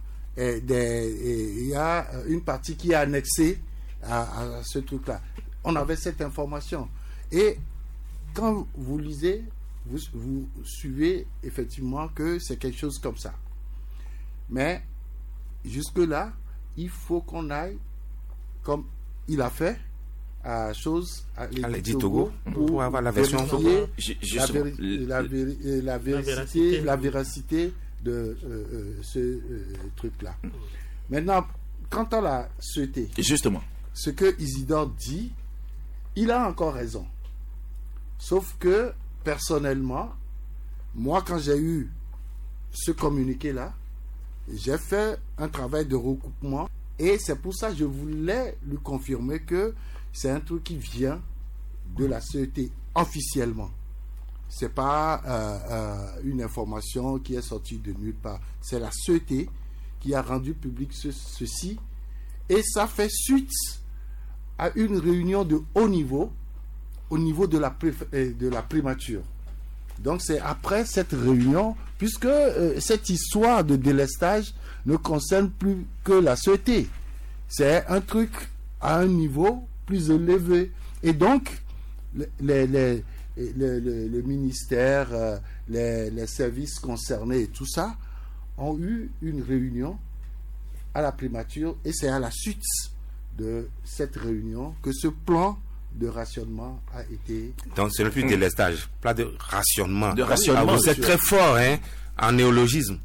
une partie qui est annexée à ce truc-là. On avait cette information. Et quand vous lisez, vous suivez effectivement que c'est quelque chose comme ça. Mais jusque-là, il faut qu'on aille, comme il a fait, à l'Édit Togo, pour avoir la version vérifier la véracité de ce truc-là. Maintenant, quant à la CET, Justement. ce que Isidore dit, il a encore raison. Sauf que, personnellement, moi, quand j'ai eu ce communiqué-là, j'ai fait un travail de recoupement et c'est pour ça que je voulais lui confirmer que c'est un truc qui vient de la CET officiellement. C'est pas une information qui est sortie de nulle part. C'est la CET qui a rendu public ceci et ça fait suite à une réunion de haut niveau au niveau de la primature. Donc c'est après cette réunion, puisque cette histoire de délestage ne concerne plus que la CET. C'est un truc à un niveau plus élevé. Et donc, le ministère, les services concernés et tout ça ont eu une réunion à la primature et c'est à la suite de cette réunion que ce plan de rationnement a été... Donc, c'est le plus délestage. Plan de rationnement. De rationnement, vous êtes très fort, hein, en néologisme.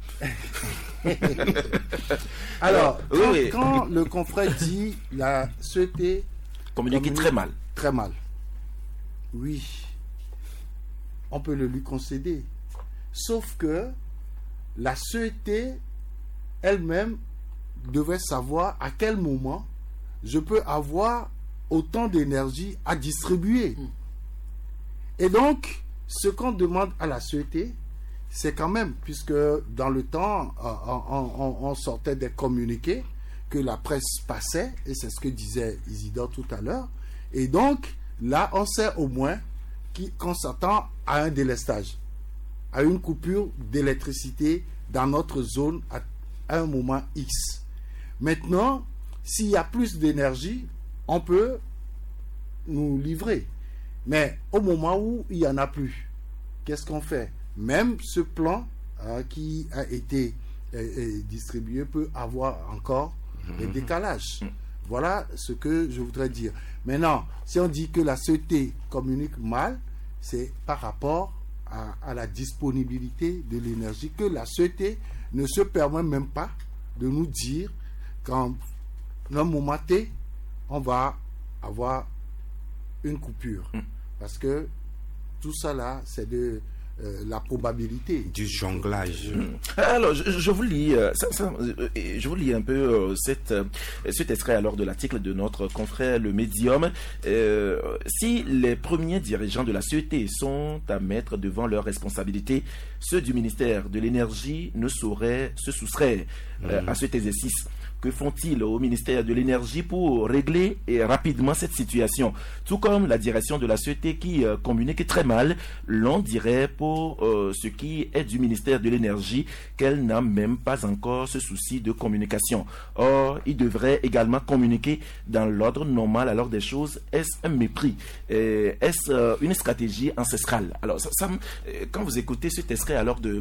Alors, oui. quand le confrère dit la CET Communiquer très mal. très mal, oui, on peut le lui concéder. Sauf que la CET elle-même devrait savoir à quel moment je peux avoir autant d'énergie à distribuer. Et donc, ce qu'on demande à la CET, c'est quand même, puisque dans le temps, on sortait des communiqués que la presse passait, et c'est ce que disait Isidore tout à l'heure, et donc, là, on sait au moins qu'on s'attend à un délestage, à une coupure d'électricité dans notre zone à un moment X. Maintenant, s'il y a plus d'énergie, on peut nous livrer. Mais au moment où il n'y en a plus, qu'est-ce qu'on fait? Même ce plan qui a été distribué peut avoir encore des décalages. Voilà ce que je voudrais dire. Maintenant, si on dit que la CET communique mal, c'est par rapport à la disponibilité de l'énergie que la CET ne se permet même pas de nous dire qu'en un moment T, on va avoir une coupure. Parce que tout ça là, c'est de la probabilité. Du jonglage. Alors, je vous lis, je vous lis un peu cet extrait alors de l'article de notre confrère Le Médium. Si les premiers dirigeants de la CET sont à mettre devant leurs responsabilités, ceux du ministère de l'Énergie ne sauraient se soustraire à cet exercice. Que font-ils au ministère de l'Énergie pour régler rapidement cette situation? Tout comme la direction de la CET qui communique très mal, l'on dirait pour ce qui est du ministère de l'Énergie qu'elle n'a même pas encore ce souci de communication. Or, il devrait également communiquer dans l'ordre normal alors des choses. Est-ce un mépris? Est-ce une stratégie ancestrale? Alors, quand vous écoutez cet extrait alors de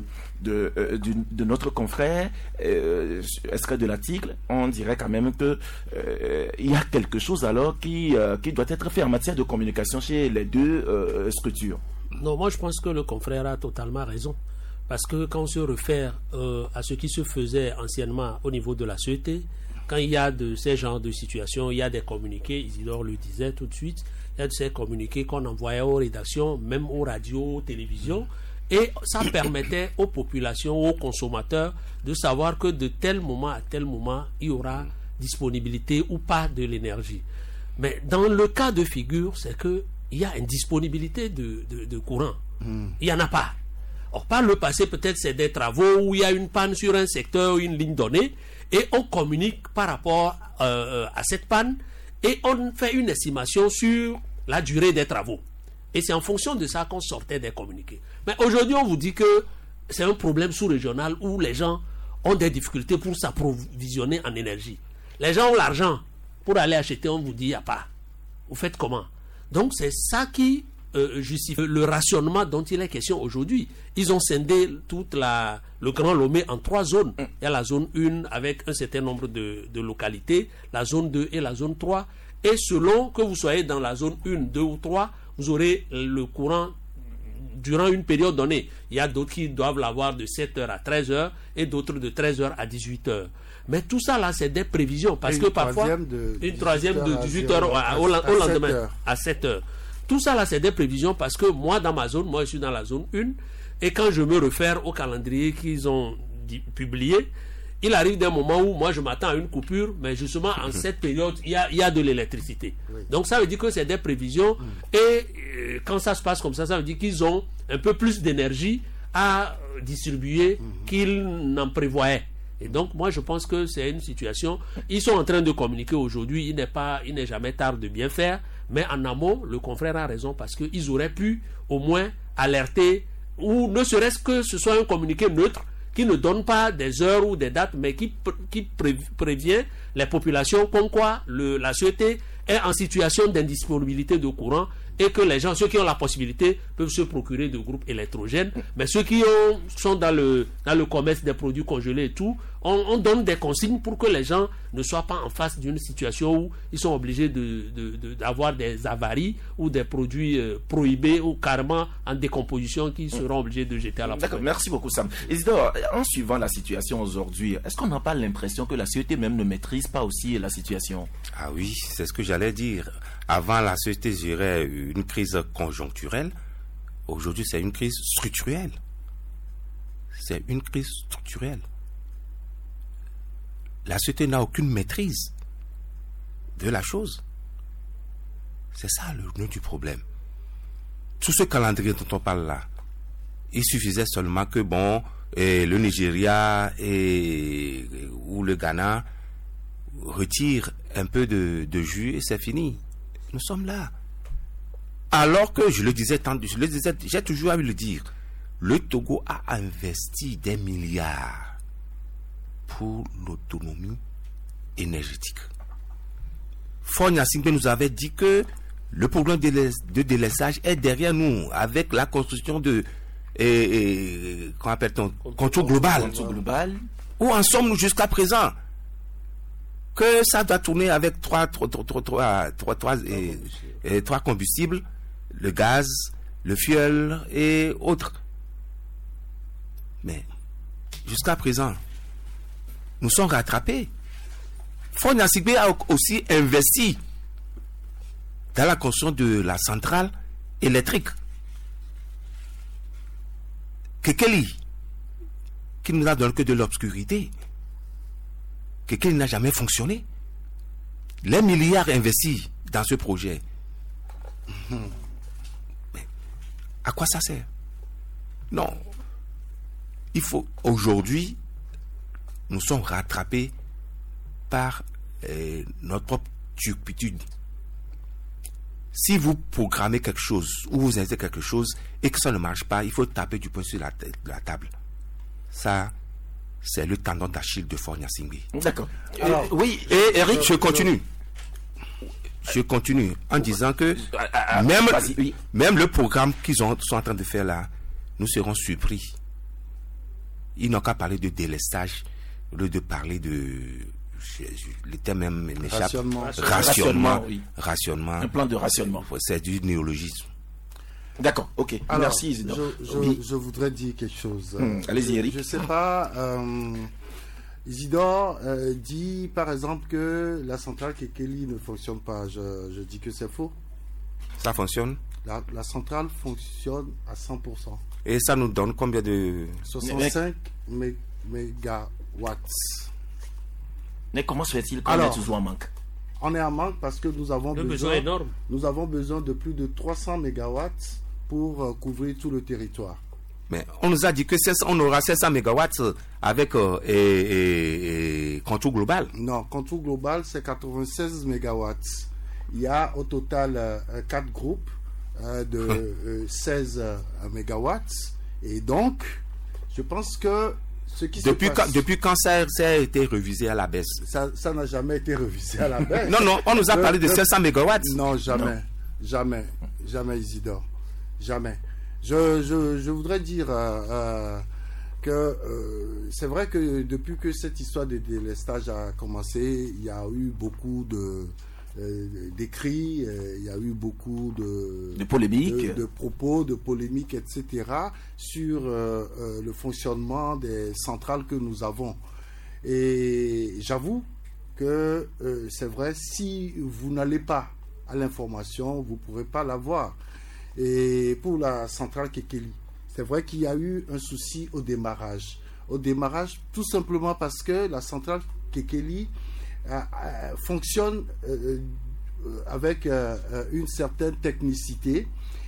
notre confrère, extrait de l'article, on dirait quand même que il y a quelque chose alors qui doit être fait en matière de communication chez les deux structures. Non, moi je pense que le confrère a totalement raison. Parce que quand on se réfère à ce qui se faisait anciennement au niveau de la CET, quand il y a de ces genres de situations, il y a des communiqués, Isidore le disait tout de suite, il y a de ces communiqués qu'on envoyait aux rédactions, même aux radios, aux télévisions, Et ça permettait aux populations, aux consommateurs de savoir que de tel moment à tel moment, il y aura disponibilité ou pas de l'énergie. Mais dans le cas de figure, c'est qu'il y a une disponibilité de courant. Il n'y en a pas. Or, par le passé, peut-être c'est des travaux où il y a une panne sur un secteur, une ligne donnée, et on communique par rapport à cette panne, et on fait une estimation sur la durée des travaux. Et c'est en fonction de ça qu'on sortait des communiqués. Mais aujourd'hui, on vous dit que c'est un problème sous-régional où les gens ont des difficultés pour s'approvisionner en énergie. Les gens ont l'argent pour aller acheter, on vous dit, il n'y a pas. Vous faites comment? Donc, c'est ça qui justifie le rationnement dont il est question aujourd'hui. Ils ont scindé le Grand Lomé en 3 zones. Il y a la zone 1 avec un certain nombre de localités, la zone 2 et la zone 3. Et selon que vous soyez dans la zone 1, 2 ou 3, vous aurez le courant durant une période donnée. Il y a d'autres qui doivent l'avoir de 7h à 13h et d'autres de 13h à 18h. Mais tout ça là, c'est des prévisions. Parce que parfois, une troisième de 18h au lendemain, à 7h. Tout ça là, c'est des prévisions parce que moi, dans ma zone, je suis dans la zone 1. Et quand je me réfère au calendrier qu'ils ont publié, il arrive d'un moment où moi je m'attends à une coupure, mais justement en cette période, il y a de l'électricité. Oui. Donc ça veut dire que c'est des prévisions et quand ça se passe comme ça veut dire qu'ils ont un peu plus d'énergie à distribuer qu'ils n'en prévoyaient. Et donc moi je pense que c'est une situation, ils sont en train de communiquer aujourd'hui, il n'est jamais tard de bien faire, mais en amont, le confrère a raison parce qu'ils auraient pu au moins alerter, ou ne serait-ce que ce soit un communiqué neutre, qui ne donne pas des heures ou des dates, mais qui prévient les populations comme quoi la société est en situation d'indisponibilité de courant et que les gens, ceux qui ont la possibilité, peuvent se procurer de groupes électrogènes. Mais ceux qui sont dans le commerce des produits congelés et tout, on donne des consignes pour que les gens ne soient pas en face d'une situation où ils sont obligés d'avoir des avaries ou des produits prohibés ou carrément en décomposition qui seront obligés de jeter à la poubelle. D'accord, merci beaucoup Sam. Isidore, en suivant la situation aujourd'hui, est-ce qu'on n'a pas l'impression que la société même ne maîtrise pas aussi la situation? Ah oui, c'est ce que j'allais dire. Avant, la société gérait une crise conjoncturelle. Aujourd'hui, c'est une crise structurelle. C'est une crise structurelle. La société n'a aucune maîtrise de la chose. C'est ça le nœud du problème. Tout ce calendrier dont on parle là, il suffisait seulement que le Nigeria ou le Ghana retirent un peu de jus et c'est fini. Nous sommes là. Alors que j'ai toujours envie de le dire, le Togo a investi des milliards pour l'autonomie énergétique. Faure Gnassingbé nous avait dit que le problème de délaissage est derrière nous avec la construction de qu'on appelle-t-on contrôle global. Où en sommes-nous jusqu'à présent? Que ça doit tourner avec trois combustibles, le gaz, le fioul et autres. Mais jusqu'à présent, nous sommes rattrapés. Faure Gnassingbé a aussi investi dans la construction de la centrale électrique. Kekeli, qui nous a donné que de l'obscurité. Kekeli n'a jamais fonctionné. Les milliards investis dans ce projet. Mais à quoi ça sert? Non. Il faut, aujourd'hui, nous sommes rattrapés par notre propre turpitude. Si vous programmez quelque chose ou vous inventez quelque chose et que ça ne marche pas, il faut taper du poing sur la table. Ça, c'est le tendon d'Achille de Faure Gnassingbé. D'accord. Oui, et Eric, je continue. Je continue en disant que même le programme qu'ils sont en train de faire là, nous serons surpris. Ils n'ont qu'à parler de délestage au lieu de parler de... Le terme même m'échappe. Rationnement. Un plan de rationnement. C'est du néologisme. D'accord, ok. Alors, merci Isidore. Je voudrais dire quelque chose. Allez-y Eric. Je ne sais pas... Isidore dit par exemple que la centrale Kekeli ne fonctionne pas. Je dis que c'est faux. Ça fonctionne? La centrale fonctionne à 100%. Et ça nous donne combien de... 65 mégawatts. Mais comment se fait-il qu'on est toujours en manque? On est en manque parce que nous avons besoin énorme. Nous avons besoin de plus de 300 mégawatts pour couvrir tout le territoire. Mais on nous a dit que on aura 700 mégawatts avec contour global. Non, contour global, c'est 96 mégawatts. Il y a au total 4 groupes de 16 mégawatts. Et donc, je pense que ce qui depuis quand ça a été révisé à la baisse? Ça n'a jamais été révisé à la baisse. Non, on nous a parlé de 700 mégawatts. Non, jamais. Non. Jamais, Isidore. Jamais. Je voudrais dire que c'est vrai que depuis que cette histoire de délestage a commencé, il y a eu beaucoup d'écrits, il y a eu beaucoup de polémiques, de propos, de polémiques, etc. sur le fonctionnement des centrales que nous avons. Et j'avoue que c'est vrai, si vous n'allez pas à l'information, vous ne pourrez pas l'avoir. Et pour la centrale Kekeli, c'est vrai qu'il y a eu un souci au démarrage. Au démarrage, tout simplement parce que la centrale Kekeli fonctionne avec une certaine technicité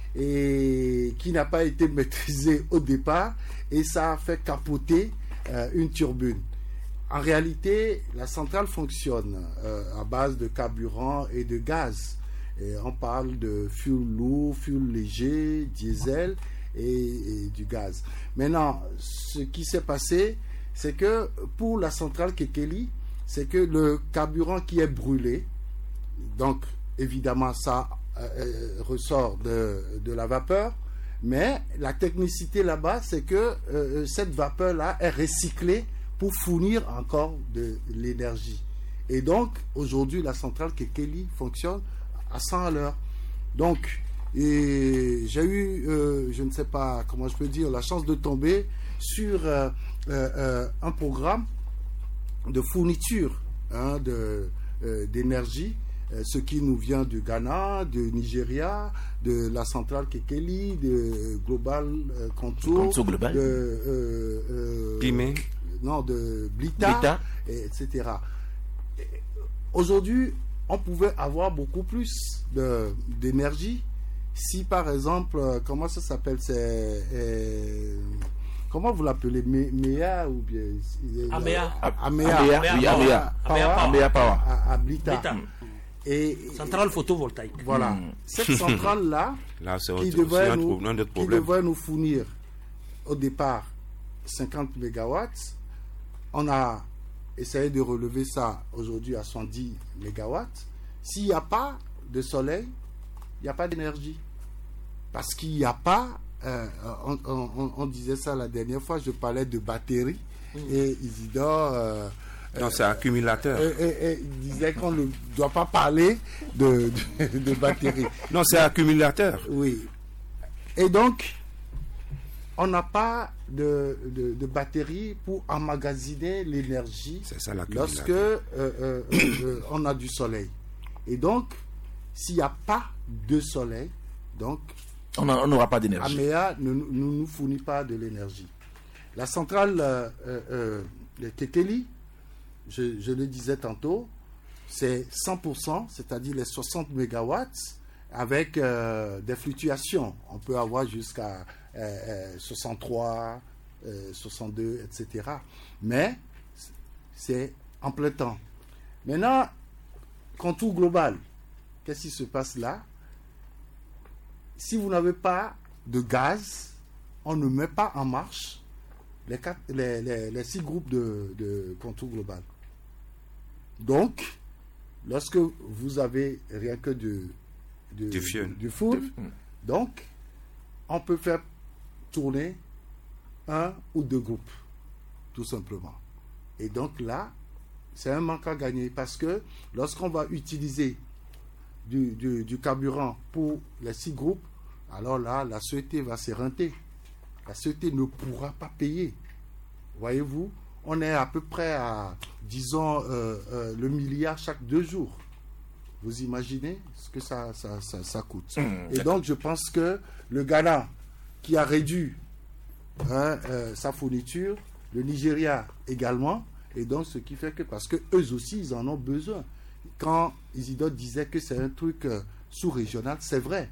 et qui n'a pas été maîtrisée au départ, et ça a fait capoter une turbine. En réalité, la centrale fonctionne à base de carburant et de gaz. Et on parle de fuel lourd, fuel léger, diesel et du gaz. Maintenant, ce qui s'est passé, c'est que pour la centrale Kekeli, c'est que le carburant qui est brûlé, donc évidemment ça ressort de la vapeur, mais la technicité là-bas, c'est que cette vapeur-là est recyclée pour fournir encore de l'énergie. Et donc, aujourd'hui, la centrale Kekeli fonctionne à 100 à l'heure. Donc, j'ai eu, je ne sais pas comment je peux dire, la chance de tomber sur un programme de fourniture d'énergie, ce qui nous vient du Ghana, du Nigeria, de la centrale Kekeli, de Global Contour, de Blita, etc. Aujourd'hui, on pouvait avoir beaucoup plus d'énergie si, par exemple, comment ça s'appelle, comment vous l'appelez, MEA ou bien AMEA. AMEA Power à Blita. Et centrale photovoltaïque. Voilà. Cette centrale-là, qui devrait nous fournir au départ 50 mégawatts, on a essayé de relever ça aujourd'hui à 110 mégawatts. S'il n'y a pas de soleil, il n'y a pas d'énergie. Parce qu'il n'y a pas, on disait ça la dernière fois, je parlais de batterie, et Isidore... non, c'est accumulateur. Et il disait qu'on ne doit pas parler de batterie. Non, c'est accumulateur. Oui. Et donc, on n'a pas de batterie pour emmagasiner l'énergie lorsque on a du soleil. Et donc, s'il n'y a pas de soleil, donc on n'aura pas d'énergie. AMEA ne nous fournit pas de l'énergie. La centrale de Kekeli, je le disais tantôt, c'est 100%, c'est-à-dire les 60 mégawatts avec des fluctuations. On peut avoir jusqu'à 63, 62, etc. Mais c'est en plein temps. Maintenant, contour global, qu'est-ce qui se passe là? Si vous n'avez pas de gaz, on ne met pas en marche les 6 groupes de contour global. Donc, lorsque vous avez rien que du fuel, donc on peut faire tourner 1 ou 2 groupes, tout simplement. Et donc là, c'est un manque à gagner parce que lorsqu'on va utiliser du carburant pour les 6 groupes, alors là, la société va s'éreinter. La société ne pourra pas payer. Voyez-vous, on est à peu près à, disons, le milliard chaque 2 jours. Vous imaginez ce que ça coûte. Et donc, je pense que le Ghana, qui a réduit sa fourniture, le Nigeria également, et donc ce qui fait que, parce que eux aussi, ils en ont besoin. Quand Isidore disait que c'est un truc sous-régional, c'est vrai.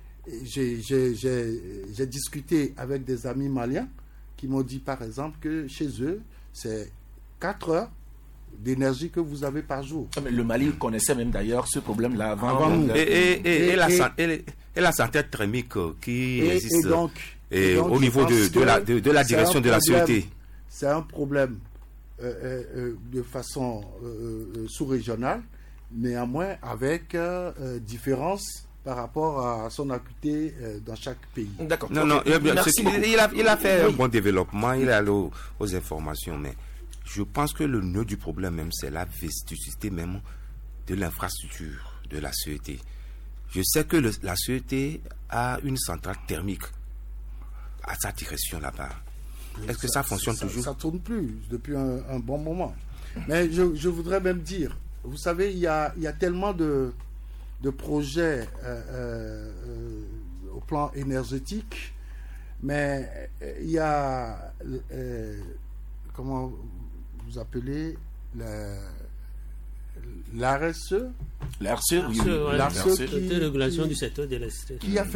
J'ai discuté avec des amis maliens qui m'ont dit, par exemple, que chez eux, c'est 4 heures d'énergie que vous avez par jour. Mais le Mali connaissait même d'ailleurs ce problème-là avant nous. Et la santé thermique qui existe au niveau de la direction de la sûreté. C'est un problème de façon sous-régionale, néanmoins avec différence par rapport à son acuité dans chaque pays. D'accord. Non, il a fait un bon développement, il est allé aux informations, mais je pense que le nœud du problème même, c'est la vétusté même de l'infrastructure de la sûreté. Je sais que la sûreté a une centrale thermique à sa direction là-bas. Est-ce que ça fonctionne toujours? Ça ne tourne plus depuis un bon moment. Mais je voudrais même dire, vous savez, il y a tellement de projets au plan énergétique, mais il y a, comment vous appelez, l'ARSE, régulation du secteur de l'électricité,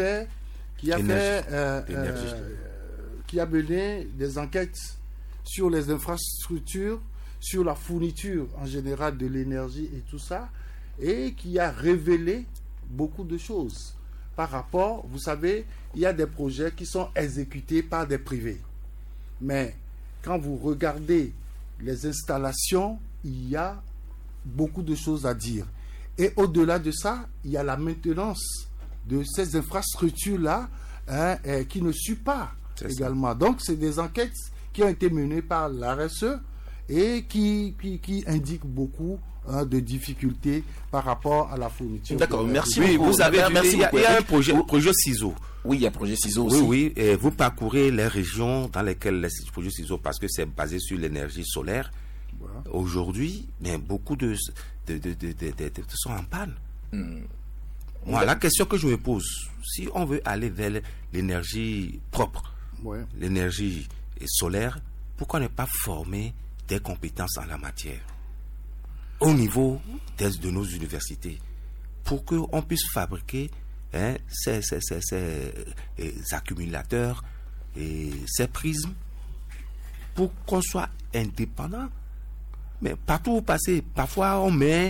qui a mené des enquêtes sur les infrastructures, sur la fourniture en général de l'énergie et tout ça, et qui a révélé beaucoup de choses par rapport, vous savez, il y a des projets qui sont exécutés par des privés. Mais quand vous regardez les installations, il y a beaucoup de choses à dire. Et au-delà de ça, il y a la maintenance de ces infrastructures-là qui ne suit pas également. Donc, c'est des enquêtes qui ont été menées par l'ARSE et qui indiquent beaucoup de difficultés par rapport à la fourniture. D'accord, merci beaucoup. Vous avez il y a un projet CISO. Oui, il y a projet CISO aussi. Oui, et vous parcourez les régions dans lesquelles les projets CISO, parce que c'est basé sur l'énergie solaire. Voilà. Aujourd'hui, mais beaucoup de sont en panne. Moi, la question que je me pose, si on veut aller vers l'énergie propre, l'énergie solaire, pourquoi ne pas former des compétences en la matière au niveau de nos universités pour qu'on puisse fabriquer ces accumulateurs et ces prismes pour qu'on soit indépendant. Mais partout où vous passez, parfois on met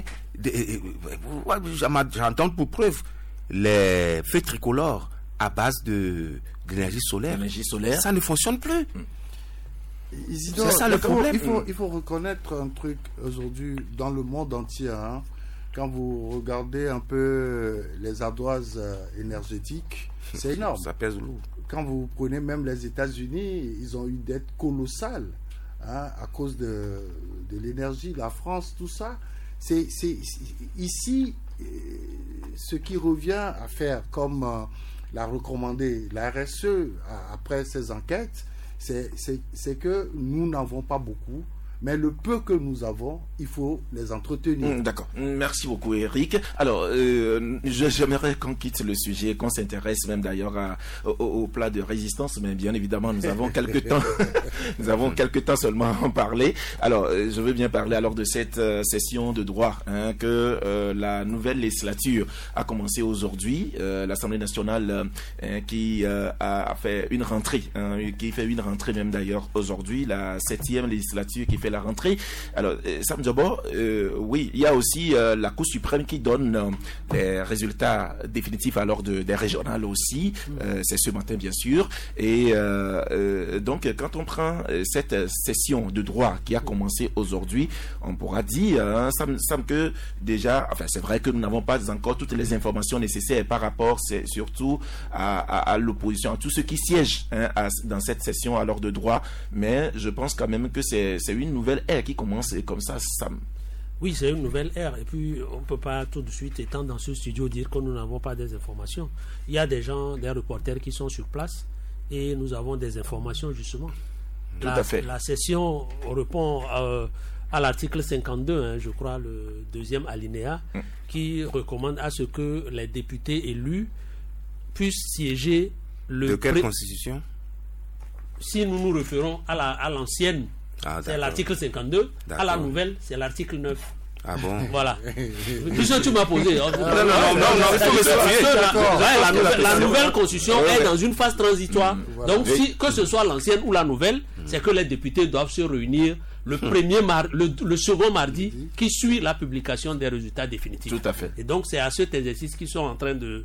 j'entends pour preuve les feux tricolores à base d'énergie solaire. Ça ne fonctionne plus. Isidore, c'est ça le problème. Il faut reconnaître un truc aujourd'hui dans le monde entier. Quand vous regardez un peu les ardoises énergétiques, c'est énorme. Ça pèse lourd. Quand vous prenez même les États-Unis, ils ont une dette colossale à cause de l'énergie, la France, tout ça. C'est ici ce qui revient à faire, comme l'a recommandé la RSE après ces enquêtes, c'est que nous n'avons pas beaucoup, mais le peu que nous avons, il faut les entretenir. D'accord. Merci beaucoup, Eric. Alors, j'aimerais qu'on quitte le sujet, qu'on s'intéresse même d'ailleurs au plat de résistance, mais bien évidemment, nous avons quelques temps. Nous avons quelques temps seulement à en parler. Alors, je veux bien parler alors de cette session de droit que la nouvelle législature a commencé aujourd'hui. L'Assemblée nationale qui a fait une rentrée, qui fait une rentrée même d'ailleurs aujourd'hui, la 7e législature qui fait la rentrée. Alors, Sam Djabo, oui, il y a aussi la Cour suprême qui donne les résultats définitifs alors des régionales aussi. C'est ce matin, bien sûr. Et donc, quand on prend cette session de droit qui a commencé aujourd'hui, on pourra dire, Sam, que déjà, enfin, c'est vrai que nous n'avons pas encore toutes les informations nécessaires par rapport, surtout à l'opposition, à tous ceux qui siègent dans cette session alors de droit. Mais je pense quand même que c'est une nouvelle ère qui commence comme ça, Sam. Oui, c'est une nouvelle ère. Et puis, on ne peut pas tout de suite, étant dans ce studio, dire que nous n'avons pas des informations. Il y a des gens, des reporters qui sont sur place et nous avons des informations, justement. Tout à fait. La session répond à l'article 52, je crois, le deuxième alinéa, qui recommande à ce que les députés élus puissent siéger De quelle constitution? si nous nous référons à l'ancienne, c'est l'article 52, à la nouvelle, c'est l'article 9. Ah bon? Voilà. Puisque tu m'as posé. Non. La nouvelle constitution est dans une phase transitoire. Donc, que ce soit l'ancienne ou la nouvelle, c'est que les députés doivent se réunir le second mardi qui suit la publication des résultats définitifs. Tout à fait. Et donc, c'est à cet exercice qu'ils sont en train de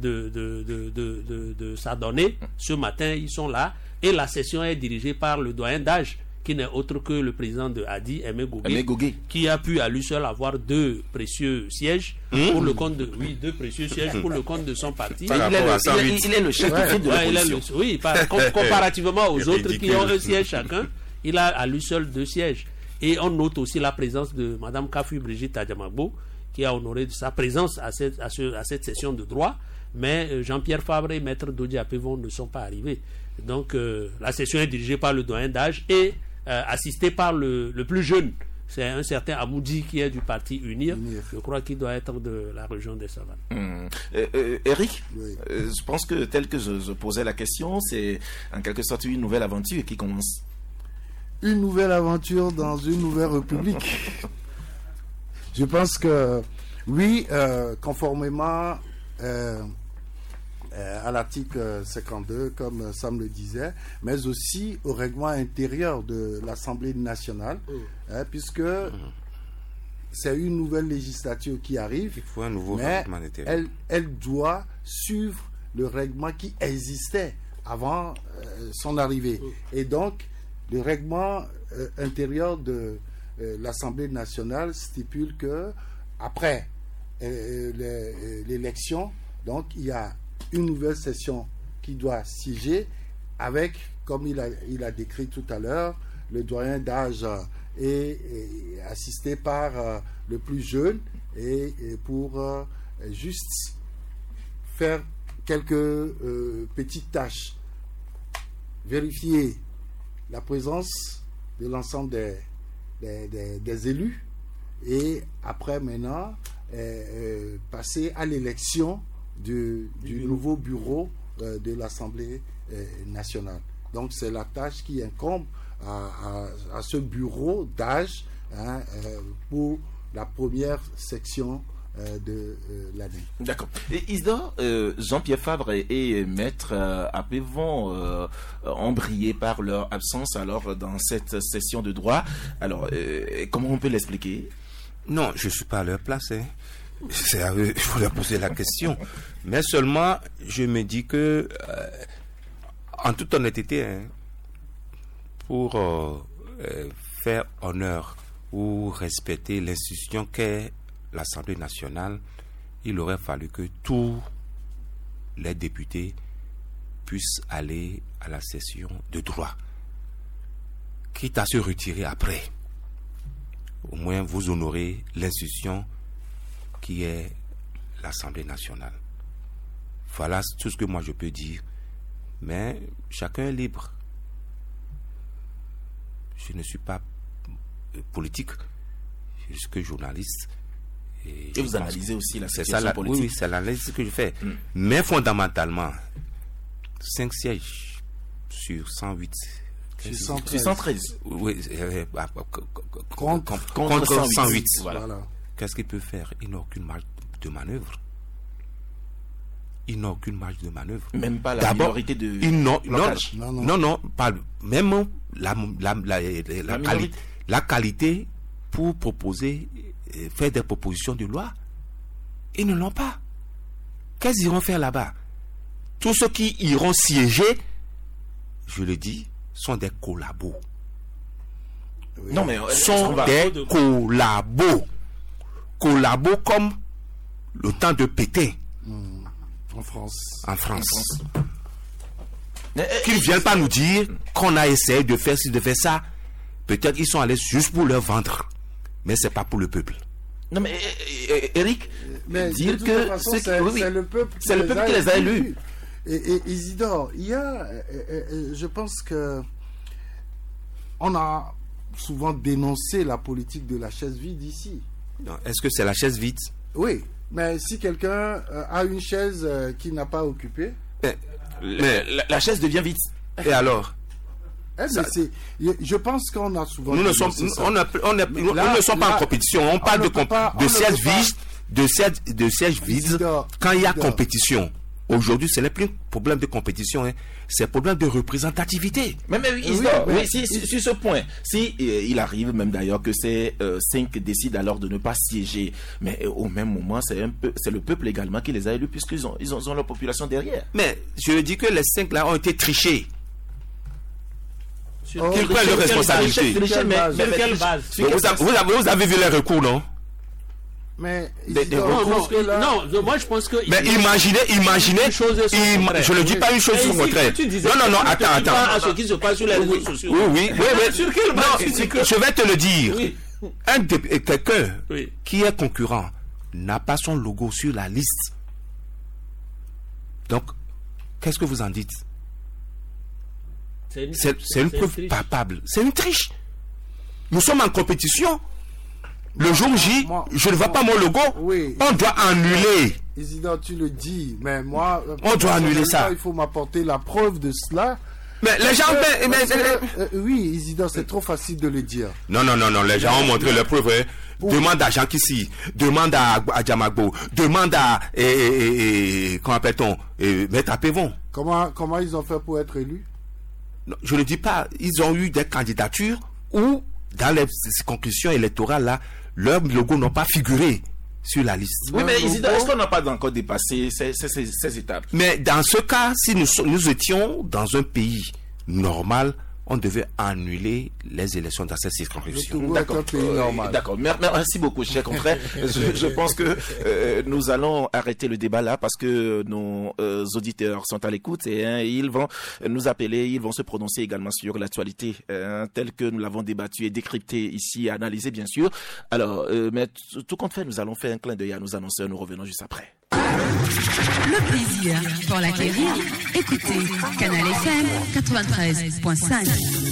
s'adonner. Ce matin, ils sont là. Et la session est dirigée par le doyen d'âge, qui n'est autre que le président de Hadi, Aimé Gougué, qui a pu à lui seul avoir 2 précieux sièges pour le compte de pour le compte de son parti. Il est le chef de l'opposition. Oui, comparativement aux autres qui ont un siège chacun, il a à lui seul 2 sièges. Et on note aussi la présence de Mme Kafu Brigitte Adjamagbo, qui a honoré de sa présence à cette session de droit. Mais Jean-Pierre Fabre et Maître Dodi Apevon ne sont pas arrivés. Donc la session est dirigée par le doyen d'âge et assisté par le plus jeune, c'est un certain Amoudi qui est du parti UNIR. Je crois qu'il doit être de la région des Savanes. Eric, je pense que tel que je posais la question, c'est en quelque sorte une nouvelle aventure qui commence. Une nouvelle aventure dans une nouvelle république. Je pense que oui, conformément à l'article 52, comme Sam le disait, mais aussi au règlement intérieur de l'Assemblée nationale, puisque c'est une nouvelle législature qui arrive. Il faut un nouveau règlement intérieur. Elle doit suivre le règlement qui existait avant son arrivée. Et donc, le règlement intérieur de l'Assemblée nationale stipule que après l'élection, donc il y a une nouvelle session qui doit siéger avec, comme il a décrit tout à l'heure, le doyen d'âge est assisté par le plus jeune et pour juste faire quelques petites tâches. Vérifier la présence de l'ensemble des élus et après maintenant passer à l'élection du nouveau bureau de l'Assemblée nationale. Donc c'est la tâche qui incombe à ce bureau d'âge pour la première section de l'année. D'accord. Et Isidore, Jean-Pierre Fabre et Maître Apevon ont brillé par leur absence alors dans cette session de droit. Alors, comment on peut l'expliquer? Non, je ne suis pas à leur place. C'est à eux, il faut leur poser la question. Mais seulement, je me dis que, en toute honnêteté, pour faire honneur ou respecter l'institution qu'est l'Assemblée nationale, il aurait fallu que tous les députés puissent aller à la session de droit, quitte à se retirer après. Au moins, vous honorez l'institution qui est l'Assemblée nationale. Voilà tout ce que moi je peux dire. Mais chacun est libre. Je ne suis pas politique, je suis que journaliste. Et vous analysez aussi la situation politique. Oui, c'est l'analyse que je fais. Mais fondamentalement, 5 sièges sur 108. Sur 113. Oui, contre 108. Voilà. Qu'est-ce qu'il peut faire? Il n'a aucune marge de manœuvre. Il n'a aucune marge de manœuvre. Même pas la minorité de blocage. Non, pas même la qualité pour proposer, faire des propositions de loi. Ils ne l'ont pas. Qu'est-ce qu'ils iront faire là-bas? Tous ceux qui iront siéger, je le dis, sont des collabos. Oui. Non, mais sont des collabos. Collabos comme le temps de Pétain. En France. Qu'ils ne viennent pas nous dire qu'on a essayé de faire ci, de faire ça. Peut-être qu'ils sont allés juste pour leur ventre. Mais ce n'est pas pour le peuple. Non, mais Eric, dire que c'est le peuple qui les a élus. Et Isidore, je pense que on a souvent dénoncé la politique de la chaise vide ici. Est-ce que c'est la chaise vide? Oui, mais si quelqu'un a une chaise qui n'a pas occupée... la chaise devient vide. Et alors? Je pense qu'on a souvent... Nous ne sommes pas en compétition. On parle de sièges vides quand il y a compétition. Aujourd'hui, ce n'est plus un problème de compétition, c'est un problème de représentativité. Mais sur ce point, si il arrive même d'ailleurs que ces 5 décident alors de ne pas siéger, mais au même moment, c'est le peuple également qui les a élus puisqu'ils ont leur population derrière. Mais je dis que les 5 là ont été trichés. Qu'ils prennent leurs responsabilités. Sur quelle base? Vous avez vu les recours, non? Mais moi je pense que... Mais imaginez, je ne dis pas une chose sur le contraire. Non, attends. À ce qui se passe sur les réseaux sociaux. Oui. Sur quelle base? Je vais te le dire. Oui. Quelqu'un qui est concurrent n'a pas son logo sur la liste. Donc, qu'est-ce que vous en dites? C'est une preuve palpable. C'est une triche. Nous sommes en compétition. Le jour J, je ne vois pas mon logo. Oui. On doit annuler. Isidore, tu le dis, mais moi... On doit annuler ça. Il faut m'apporter la preuve de cela. Mais les gens... oui, Isidore, c'est trop facile de le dire. Non, les gens ont montré les preuves. Demande à Jean Kissi, demande à Djamagbo, demande à... comment appelle-t-on Maître Apévon. Comment ils ont fait pour être élus? Non, je ne dis pas. Ils ont eu des candidatures où, dans les conclusions électorales, là, leurs logos n'ont pas figuré sur la liste. Oui, mais Isidore, est-ce qu'on n'a pas encore dépassé ces étapes? Mais dans ce cas, si nous étions dans un pays normal, on devait annuler les élections dans cette circonscription. D'accord. Merci beaucoup, chers confrères. Je pense que nous allons arrêter le débat là parce que nos auditeurs sont à l'écoute et ils vont nous appeler, ils vont se prononcer également sur l'actualité telle que nous l'avons débattue et décryptée ici, analysée bien sûr. Alors, mais tout compte fait, nous allons faire un clin d'œil à nos annonceurs. Nous revenons juste après. Le plaisir pour l'acquérir. Écoutez Canal FM 93.5.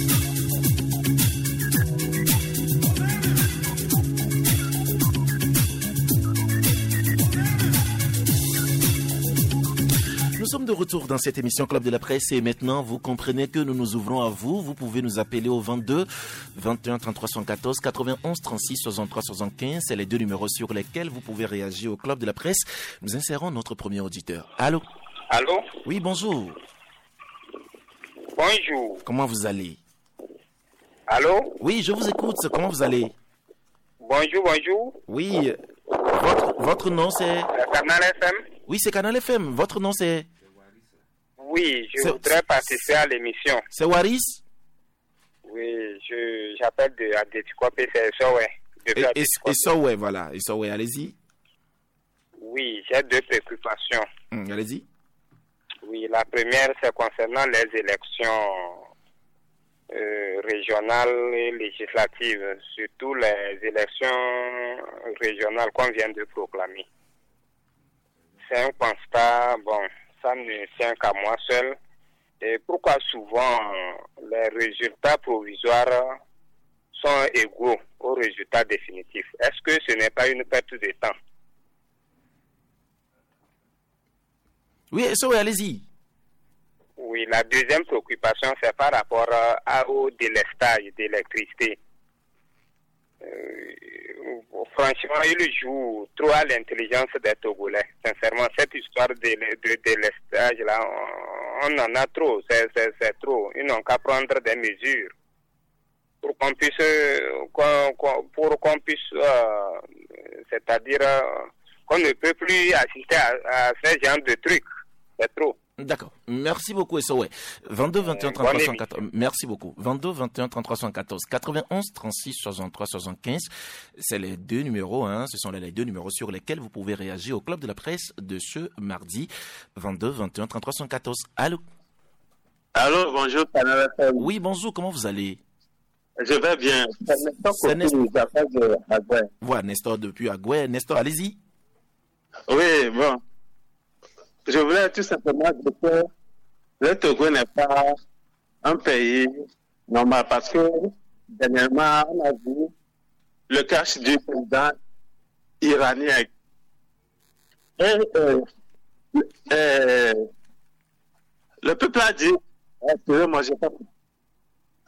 Nous sommes de retour dans cette émission Club de la Presse et maintenant vous comprenez que nous nous ouvrons à vous. Vous pouvez nous appeler au 22 21 33 114 91 36 63 75. C'est les 2 numéros sur lesquels vous pouvez réagir au Club de la Presse. Nous insérons notre premier auditeur. Allô? Allô? Oui, bonjour. Bonjour. Comment vous allez? Allô? Oui, je vous écoute. Comment vous allez? Bonjour. Oui. Votre nom c'est... Canal FM? Oui, c'est Canal FM. Votre nom c'est... Oui, je voudrais participer à l'émission. C'est Waris? Oui, j'appelle de Adétikopé, c'est Sowe. Et Sowe, voilà. Et Sowe, allez-y. Oui, j'ai 2 préoccupations. Allez-y. Oui, la première, c'est concernant les élections régionales et législatives, surtout les élections régionales qu'on vient de proclamer. C'est un constat, ça ne tient qu'à moi seul. Et pourquoi souvent les résultats provisoires sont égaux aux résultats définitifs? Est-ce que ce n'est pas une perte de temps? Oui, allez-y. Oui, la deuxième préoccupation, c'est par rapport au délestage d'électricité. Franchement, il joue trop à l'intelligence des Togolais. Sincèrement, cette histoire de délestage là, on en a trop, c'est trop. Ils n'ont qu'à prendre des mesures pour qu'on puisse, c'est-à-dire qu'on ne peut plus assister à ce genre de trucs. C'est trop. D'accord. Merci beaucoup, SOE. 22 21 33 114. Merci beaucoup. 22 21 33 114 91 36 63 75. C'est les 2 numéros, ce sont les 2 numéros sur lesquels vous pouvez réagir au Club de la Presse de ce mardi. 22 21 33 114. Allô? Allô, bonjour, Canal FM. Oui, bonjour, comment vous allez? Je vais bien. C'est Nestor de Agoué. Voilà, Nestor depuis Agoué. Nestor, allez-y. Oui, bon. Je voulais tout simplement dire que le Togo n'est pas un pays normal parce que dernièrement, on a vu le cash du président iranien. Et le peuple a dit, excusez-moi, j'ai pas...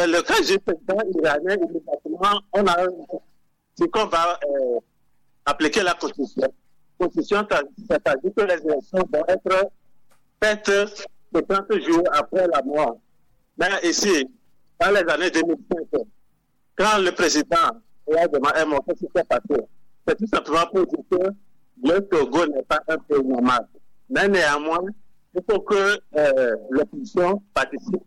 le cas du président iranien, immédiatement, on a dit qu'on va appliquer la Constitution. La Constitution, c'est-à-dire que les élections vont être faites 50 jours après la mort. Mais ici, dans les années 2005, quand le président est mort, qu'est-ce qui s'est passé? C'est tout simplement pour dire que le Togo n'est pas un pays normal. Mais néanmoins, il faut que l'opposition participe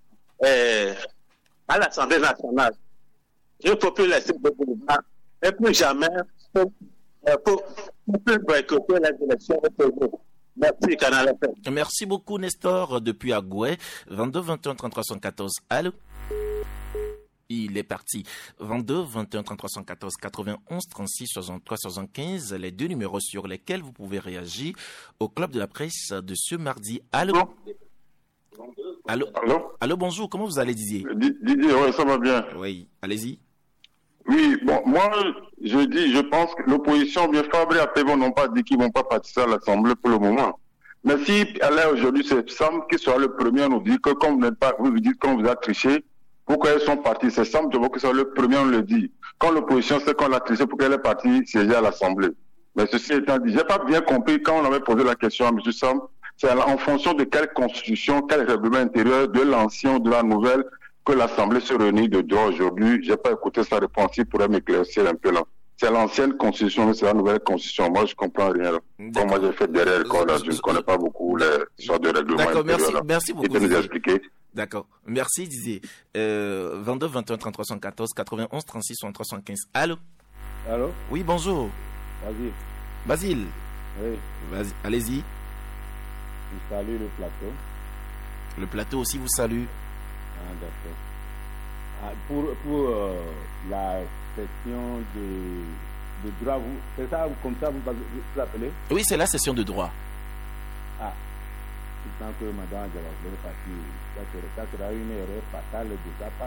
à l'Assemblée nationale. Il ne faut plus laisser le gouvernement et plus jamais pour boycotter les élections au Togo. Merci, Canal FM. Merci beaucoup, Nestor, depuis Agoué. 22 21 33 114. Allô? Il est parti. 22 21 33 114 91 36 63 75. Les deux numéros sur lesquels vous pouvez réagir au Club de la Presse de ce mardi. Allô? Allô? Allô, bonjour. Comment vous allez, Didier? Didier, oui, ça va bien. Oui, allez-y. Oui, bon, moi, je pense que l'opposition, bien Fabre et Apévo n'ont pas dit qu'ils ne vont pas participer à l'Assemblée pour le moment. Mais si elle est aujourd'hui, c'est Sam qui sera le premier à nous dire que comme vous n'êtes pas, vous dites qu'on vous a triché, pourquoi ils sont partis? C'est Sam, je veux que ce soit le premier à nous le dire. Quand l'opposition sait qu'on l'a triché, pourquoi elle est partie siéger à l'Assemblée? Mais ceci étant dit, j'ai pas bien compris quand on avait posé la question à M. Sam, c'est en fonction de quelle constitution, quel règlement intérieur, de l'ancien ou de la nouvelle, que l'Assemblée se réunit de droit aujourd'hui. J'ai pas écouté sa réponse, il pourrait m'éclaircir un peu là. C'est l'ancienne constitution, mais c'est la nouvelle constitution. Moi, je comprends rien là. Comme moi, j'ai fait derrière l'école, là, je ne connais pas beaucoup les sortes de règlements intérieurs. Merci beaucoup. Il peut nous expliquer. D'accord. Merci, Didier. 22 21 33 114 91 36 63 75. Allô? Allô? Oui, bonjour. Basile. Oui. Vas-y, allez-y. Je salue le plateau. Le plateau aussi vous salue. Ah, d'accord. Ah, pour la session de droit, c'est ça, comme ça, vous appelez? Oui, c'est la session de droit. Ah, tant que Madame Diallo est partie, ça sera une erreur fatale de sa part.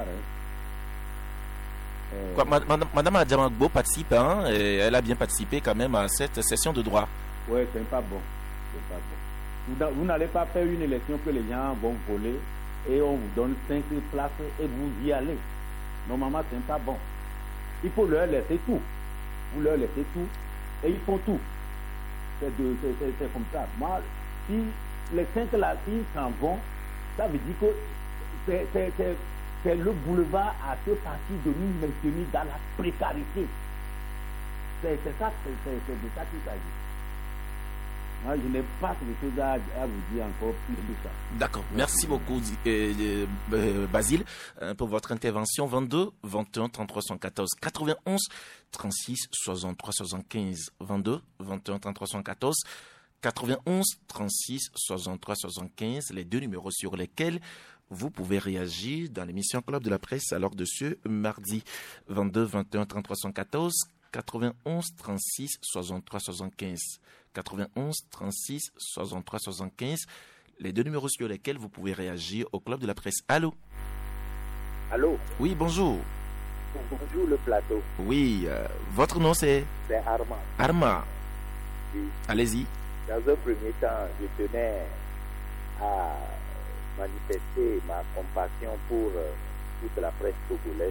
Madame Adjamagbo participe, hein, et elle a bien participé quand même à cette session de droit. Oui, c'est pas bon. Vous n'allez pas faire une élection que les gens vont voler et on vous donne 5 places et vous y allez. Normalement, c'est pas bon. Il faut leur laisser tout. Vous leur laissez tout et ils font tout. C'est comme ça. Moi, si les 5 là, s'ils s'en vont, ça veut dire que c'est le boulevard à ce parti de nous maintenir dans la précarité. C'est de ça qu'il s'agit. Moi, je n'ai pas quelque chose à vous dire encore plus que ça. D'accord. Merci beaucoup, Basile, pour votre intervention. 22 21 33 114 91 36 63 75. 22 21 33 114 91 36 63 75. Les deux numéros sur lesquels vous pouvez réagir dans l'émission Club de la Presse alors de ce mardi. 22 21 33 114 91 36 63 75. 91 36 63 75. Les deux numéros sur lesquels vous pouvez réagir au Club de la Presse. Allô? Allô? Oui, bonjour. Bonjour le plateau. Oui, votre nom c'est? C'est Arma. Arma. Oui. Allez-y. Dans un premier temps, je tenais à manifester ma compassion pour toute la presse togolaise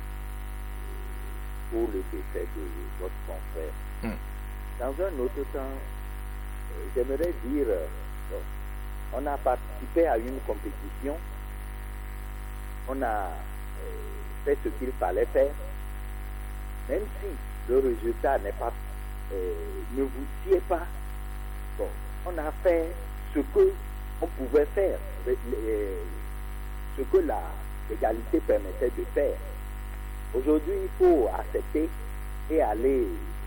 pour le décès de votre confrère. Dans un autre temps, j'aimerais dire, on a participé à une compétition, on a fait ce qu'il fallait faire, même si le résultat n'est pas, ne vous sied pas. Bon, on a fait ce que on pouvait faire, ce que la légalité permettait de faire. Aujourd'hui, il faut accepter et aller,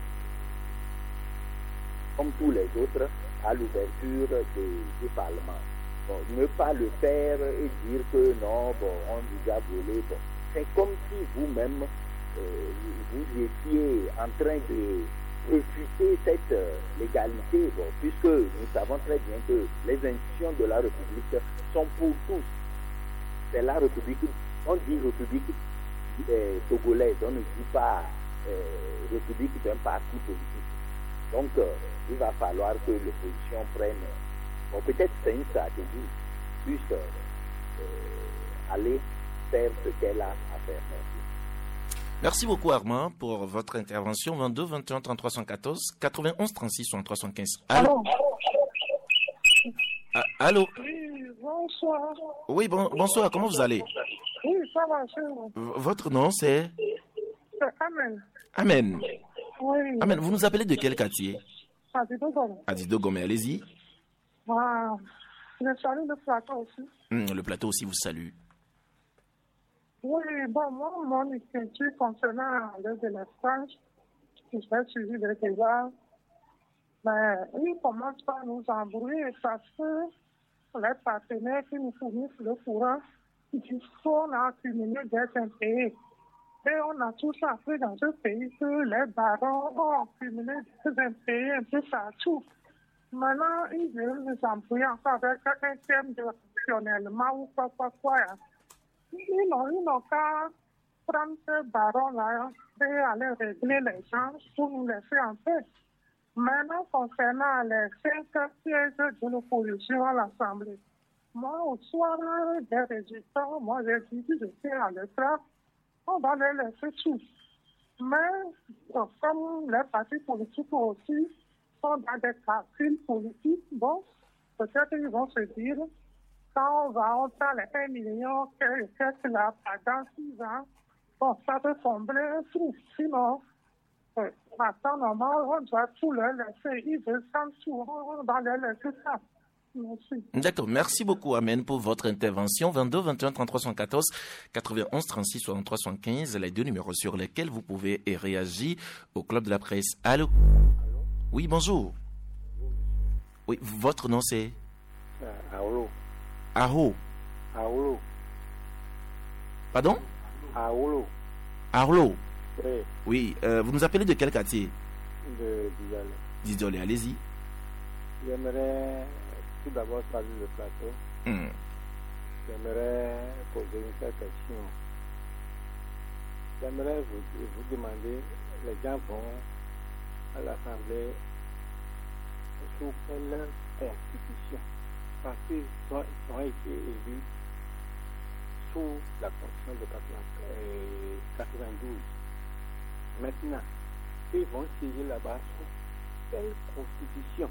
comme tous les autres, à l'ouverture du Parlement. Bon, ne pas le faire et dire que non, bon, on nous a volé. Bon. C'est comme si vous-même, vous étiez en train de refuser cette légalité, bon, puisque nous savons très bien que les institutions de la République sont pour tous. C'est la République, on dit République togolaise, on ne dit pas République d'un parti politique. Donc, il va falloir que l'opposition prenne, bon, peut-être c'est une stratégie, puisse aller faire ce qu'elle a à faire. Merci beaucoup Armand pour votre intervention. 22 21 33 114 91 36 63 115. Allô? Allô? Oui, bonsoir. Oui, bonsoir. Comment vous allez? Oui, ça va, c'est vous. Votre nom c'est? C'est Amen. Amen. Oui. Amen, vous nous appelez de quel quartier? Adidogome. Adidogome, allez-y. Ah, je salue le plateau aussi. Le plateau aussi vous salue. Oui, bon, moi, mon inquiétude concernant le délestage, que j'ai suivi le débat, mais il commence par nous embrouiller parce que les partenaires qui nous fournissent le courant, ils sont accumulés des impayés. Et on a tous appris dans ce pays que les barons ont accumulé des impayés un peu partout. Maintenant, ils veulent nous embrouiller encore avec un thème de fonctionnement ou quoi. Ils n'ont qu'à prendre ce baron-là et aller régler les gens pour nous laisser en paix. Maintenant, concernant les 5 sièges de l'opposition à l'Assemblée, moi, au soir des résultats, moi, j'ai dit que j'étais à l'écran, on va les laisser tous. Mais, comme les partis politiques aussi sont dans des calculs politiques, bon, peut-être qu'ils vont se dire, quand on va entrer les 1 million, qu'est-ce qu'il a pendant 6 ans, bon, ça peut combler un trou. Sinon, à temps normal, on doit tout le laisser. Ils veulent sans tout, on va les laisser ça. Merci. D'accord, merci beaucoup Amen pour votre intervention. 22 21 33 114 91 36 63 115, les 2 numéros sur lesquels vous pouvez réagir au Club de la Presse. Allô? Oui, bonjour. Oui, votre nom c'est? Aolo. Aolo. Pardon? Aolo. Arlo. Oui. Oui, vous nous appelez de quel quartier? De Didolé. Didolé, allez-y. J'aimerais tout d'abord saluer le plateau. J'aimerais poser une seule question. J'aimerais vous demander, les gens vont à l'Assemblée sous quelle constitution? Parce qu'ils ont été élus sous la constitution de 92. Maintenant, ils vont siéger là-bas sous quelle constitution?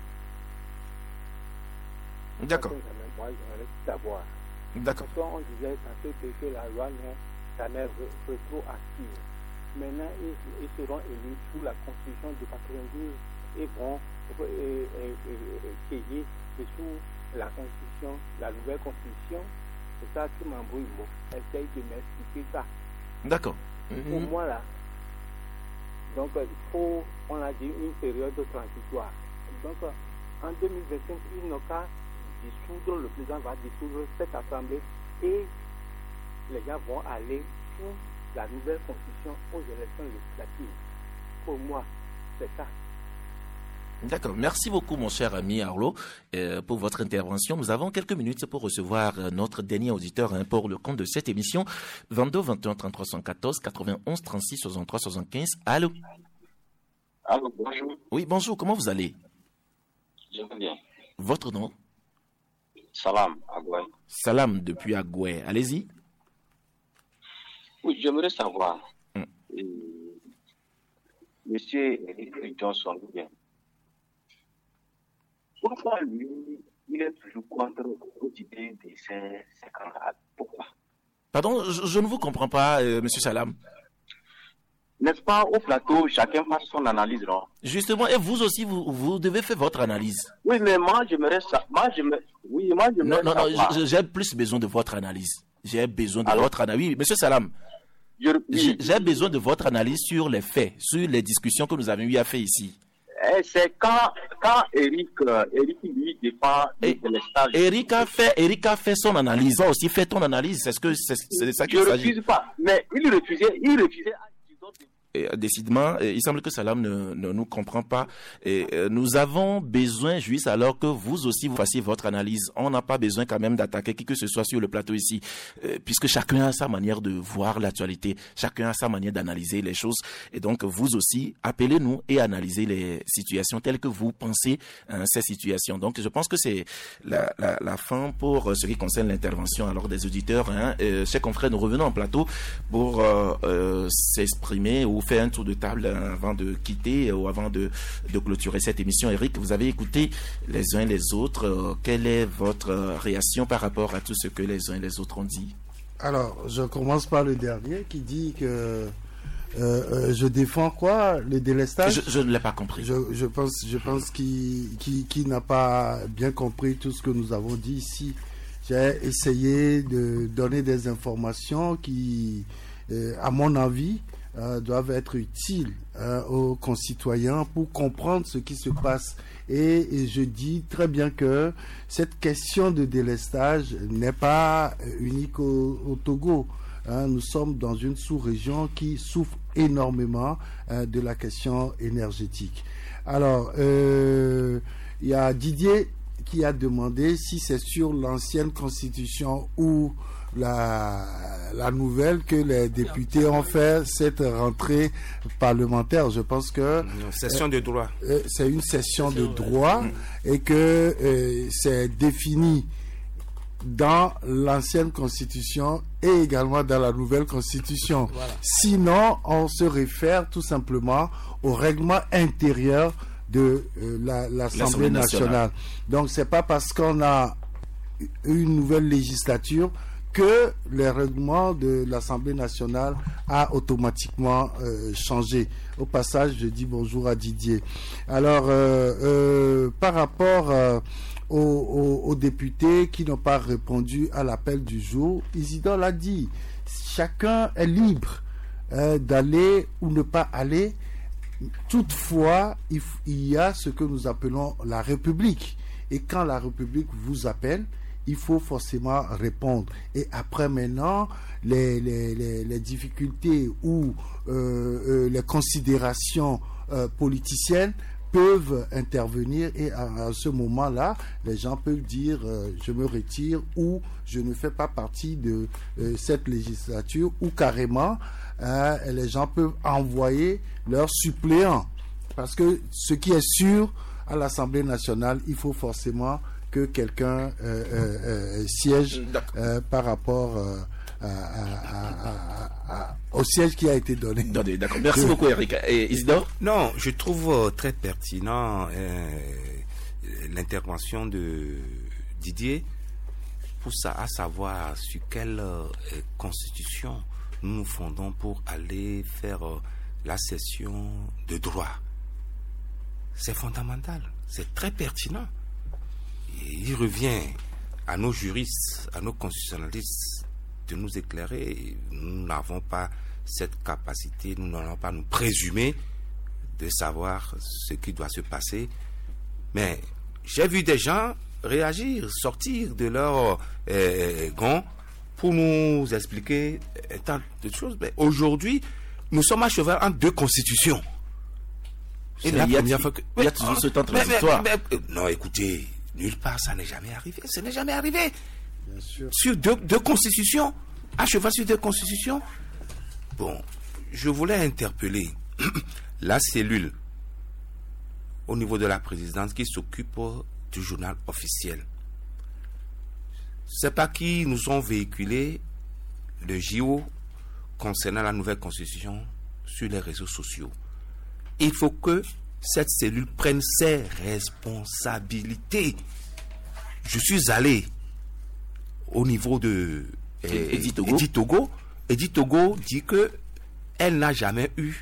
D'accord. Moi, j'aimerais savoir. D'accord. Parce qu'on disait que la loi n'est rétroactive. Maintenant, ils seront élus sous la constitution de 92 et vont siéger sous la constitution, la nouvelle constitution. C'est ça qui m'embrouille. Essaye de m'expliquer ça. D'accord. Pour moi, là, donc il faut, on a dit, une période transitoire. Donc, en 2025, il n'a qu'à dissoudre, le président va dissoudre cette assemblée et les gens vont aller sous la nouvelle constitution aux élections législatives. Pour moi, c'est ça. D'accord. Merci beaucoup, mon cher ami Arlo, pour votre intervention. Nous avons quelques minutes pour recevoir notre dernier auditeur pour le compte de cette émission. 22 21 33 114 91 36 63 75. Allô? Allô, bonjour. Oui, bonjour. Comment vous allez? Je vais bien. Votre nom? Salam, Agoué. Salam, depuis Agoué. Allez-y. Oui, j'aimerais savoir, Monsieur Eric Johnson, pourquoi lui, il est toujours contre l'idée de ses camarades? Pourquoi? Pardon, je ne vous comprends pas, Monsieur Salam. N'est-ce pas, au plateau, chacun fasse son analyse, non? Justement, et vous aussi, vous devez faire votre analyse. Oui, mais moi, j'aimerais ça. Non, j'ai plus besoin de votre analyse. J'ai besoin de votre analyse. Oui, Monsieur Salam. J'ai besoin de votre analyse sur les faits, sur les discussions que nous avons eu à faire ici. C'est quand Eric lui défend les stages. Eric a fait son analyse. Toi aussi, fais ton analyse. C'est ça qu'il s'agit. Je ne refuse pas. Mais il refusait décidément, il semble que Salam ne nous comprend pas. Et nous avons besoin, Juice, alors que vous aussi vous fassiez votre analyse. On n'a pas besoin quand même d'attaquer qui que ce soit sur le plateau ici, puisque chacun a sa manière de voir l'actualité, chacun a sa manière d'analyser les choses. Et donc vous aussi, appelez-nous et analysez les situations telles que vous pensez ces situations. Donc je pense que c'est la fin pour ce qui concerne l'intervention alors des auditeurs. Chers confrères, nous revenons en plateau pour s'exprimer ou faire un tour de table avant de quitter ou avant de clôturer cette émission. Eric, vous avez écouté les uns et les autres. Quelle est votre réaction par rapport à tout ce que les uns et les autres ont dit? Alors, je commence par le dernier qui dit que je défends quoi? Le délestage? Je ne l'ai pas compris. Je pense qu'il n'a pas bien compris tout ce que nous avons dit ici. J'ai essayé de donner des informations qui, à mon avis, doivent être utiles aux concitoyens pour comprendre ce qui se passe. Et je dis très bien que cette question de délestage n'est pas unique au Togo. Nous sommes dans une sous-région qui souffre énormément de la question énergétique. Alors, il y a Didier qui a demandé si c'est sur l'ancienne constitution ou la nouvelle que les députés ont fait cette rentrée parlementaire. Je pense que session de droit. C'est une session de droit et que c'est défini dans l'ancienne constitution et également dans la nouvelle constitution. Voilà. Sinon, on se réfère tout simplement au règlement intérieur de l'Assemblée nationale. Donc, c'est pas parce qu'on a une nouvelle législature que le règlement de l'Assemblée nationale a automatiquement changé. Au passage, je dis bonjour à Didier. Alors, par rapport aux députés qui n'ont pas répondu à l'appel du jour, Isidore l'a dit, chacun est libre d'aller ou ne pas aller. Toutefois, il y a ce que nous appelons la République. Et quand la République vous appelle, il faut forcément répondre. Et après maintenant, les difficultés ou les considérations politiciennes peuvent intervenir et à ce moment-là, les gens peuvent dire je me retire ou je ne fais pas partie de cette législature ou carrément les gens peuvent envoyer leurs suppléants. Parce que ce qui est sûr, à l'Assemblée nationale, il faut forcément que quelqu'un siège par rapport au siège qui a été donné. D'accord. Merci beaucoup, Eric. Et Isidore? Non, je trouve très pertinent l'intervention de Didier pour ça, à savoir sur quelle constitution nous nous fondons pour aller faire la session de droit. C'est fondamental, c'est très pertinent. Et il revient à nos juristes, à nos constitutionnalistes de nous éclairer. Nous n'avons pas cette capacité, nous n'allons pas nous présumer de savoir ce qui doit se passer. Mais j'ai vu des gens réagir, sortir de leur gants pour nous expliquer tant de choses. Mais aujourd'hui, nous sommes à cheval entre deux constitutions. Et la première fois que il y a toujours ce temps transitoire. Non, écoutez, nulle part ça n'est jamais arrivé. Ce n'est jamais arrivé. Bien sûr. Sur deux constitutions, à cheval sur deux constitutions. Bon, je voulais interpeller la cellule au niveau de la présidence qui s'occupe du journal officiel. C'est pas qui nous ont véhiculé le JO concernant la nouvelle constitution sur les réseaux sociaux. Il faut que cette cellule prenne ses responsabilités. Je suis allé au niveau de Edith Togo. Edith Togo dit que elle n'a jamais eu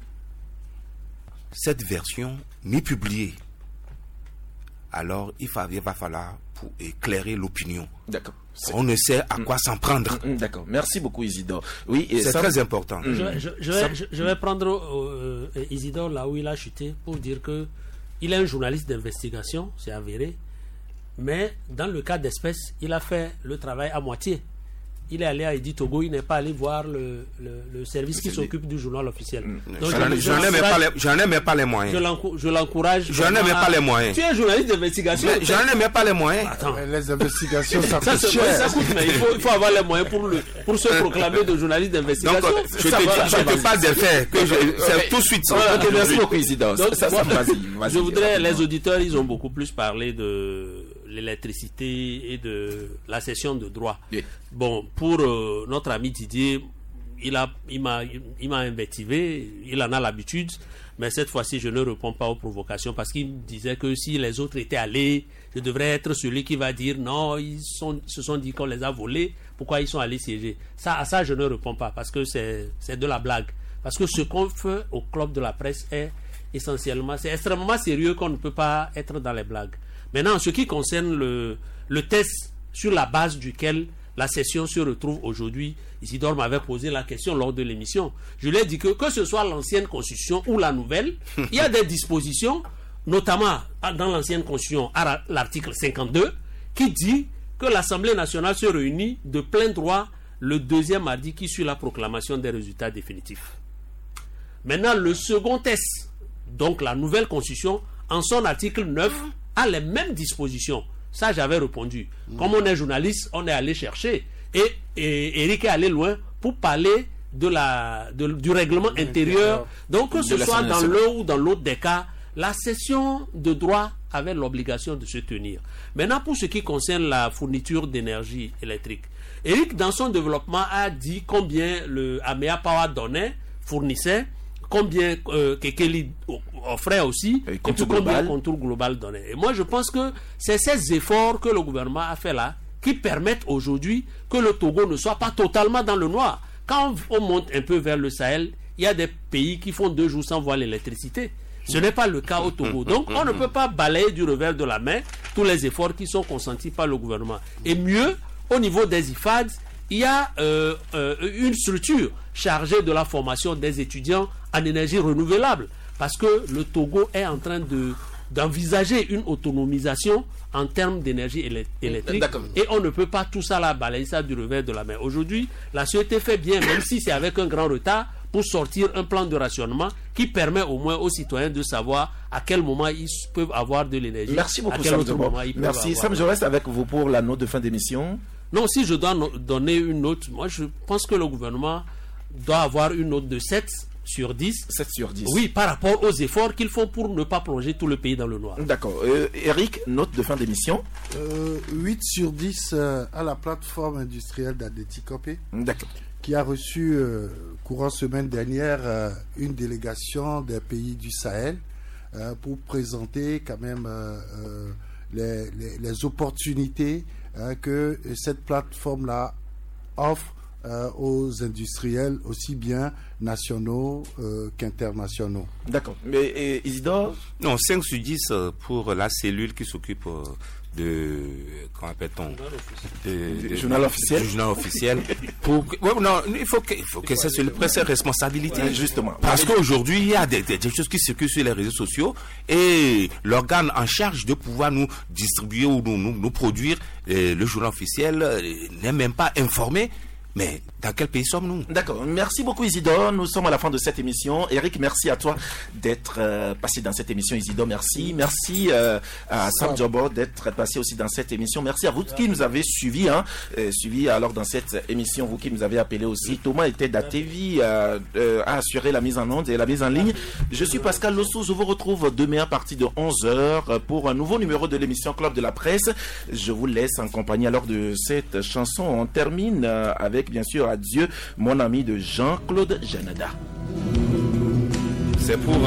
cette version ni publiée. Alors il va falloir pour éclairer l'opinion. D'accord. On ne sait à quoi s'en prendre. D'accord. Merci beaucoup, Isidore. Oui, c'est très important. Je vais prendre Isidore là où il a chuté pour dire que il est un journaliste d'investigation, c'est avéré, mais dans le cas d'espèce, il a fait le travail à moitié. il est allé à Edith Togo, il n'est pas allé voir le service qui s'occupe du journal officiel. Donc, j'en ai même pas les moyens. Je l'encourage. J'en ai même pas les moyens. Tu es journaliste d'investigation. J'en ai même pas les moyens. Attends. Les investigations, ça coûte cher. Ça coûte, mais il faut avoir les moyens pour se proclamer de journaliste d'investigation. Donc, je te parle des faits. C'est tout de suite. Merci beaucoup, Isidore. Je voudrais, les auditeurs, ils ont beaucoup plus parlé de l'électricité et de la cession de droits. Oui. Bon, pour notre ami Didier, il m'a invectivé, il en a l'habitude, mais cette fois-ci, je ne réponds pas aux provocations parce qu'il disait que si les autres étaient allés, je devrais être celui qui va dire non, se sont dit qu'on les a volés, pourquoi ils sont allés siéger. À ça, je ne réponds pas parce que c'est de la blague. Parce que ce qu'on fait au club de la presse est essentiellement, c'est extrêmement sérieux qu'on ne peut pas être dans les blagues. Maintenant, en ce qui concerne le test sur la base duquel la session se retrouve aujourd'hui, Isidore m'avait posé la question lors de l'émission. Je lui ai dit que ce soit l'ancienne constitution ou la nouvelle, il y a des dispositions, notamment dans l'ancienne constitution, à l'article 52, qui dit que l'Assemblée nationale se réunit de plein droit le deuxième mardi qui suit la proclamation des résultats définitifs. Maintenant, le second test, donc la nouvelle constitution, en son article 9, a les mêmes dispositions. Ça, j'avais répondu. Comme on est journaliste, on est allé chercher. Et Eric est allé loin pour parler du règlement intérieur. Donc, que ce soit dans l'un ou dans l'autre des cas, la cession de droit avait l'obligation de se tenir. Maintenant, pour ce qui concerne la fourniture d'énergie électrique, Eric, dans son développement, a dit combien le Amea Power fournissait, combien Kekeli offrait aussi, et combien Contour Global donnait. Et moi, je pense que c'est ces efforts que le gouvernement a fait là qui permettent aujourd'hui que le Togo ne soit pas totalement dans le noir. Quand on monte un peu vers le Sahel, il y a des pays qui font 2 jours sans voir l'électricité. Ce n'est pas le cas au Togo. Donc, on ne peut pas balayer du revers de la main tous les efforts qui sont consentis par le gouvernement. Et mieux, au niveau des IFAD, il y a une structure chargée de la formation des étudiants en énergie renouvelable. Parce que le Togo est en train d'envisager une autonomisation en termes d'énergie électrique. Et on ne peut pas tout ça là balayer ça du revers de la main. Aujourd'hui, la société fait bien, même si c'est avec un grand retard, pour sortir un plan de rationnement qui permet au moins aux citoyens de savoir à quel moment ils peuvent avoir de l'énergie. Merci beaucoup, Sam. Merci. Sam, je reste avec vous pour la note de fin d'émission. Non, si je dois donner une note, moi je pense que le gouvernement doit avoir une note de 7 sur 10. 7 sur 10. Oui, par rapport aux efforts qu'ils font pour ne pas plonger tout le pays dans le noir. D'accord. Eric, note de fin d'émission. 8 sur 10 à la plateforme industrielle d'Adetikopé. D'accord. Qui a reçu courant semaine dernière une délégation des pays du Sahel pour présenter quand même les opportunités que cette plateforme-là offre aux industriels aussi bien nationaux qu'internationaux. D'accord. Mais Isidore? Non, 5 sur 10 pour la cellule qui s'occupe comment appelle-t-on, du journal officiel. Du journal officiel. Non, il faut que ça se prenne ses responsabilités. Justement. Parce qu'aujourd'hui, il y a des choses qui circulent sur les réseaux sociaux et l'organe en charge de pouvoir nous distribuer ou nous produire le journal officiel n'est même pas informé. Mais dans quel pays sommes-nous? D'accord. Merci beaucoup, Isidore. Nous sommes à la fin de cette émission. Eric, merci à toi d'être passé dans cette émission. Isidore, merci. Merci à Sam Djobo d'être passé aussi dans cette émission. Merci à vous qui nous avez suivis. Suivis alors dans cette émission, vous qui nous avez appelé aussi. Thomas était d'Atevi a assuré la mise en onde et la mise en ligne. Je suis Pascal Losso. Je vous retrouve demain à partir de 11h pour un nouveau numéro de l'émission Club de la Presse. Je vous laisse en compagnie alors de cette chanson. On termine avec bien sûr Adieu, mon ami de Jean-Claude Janada. C'est pour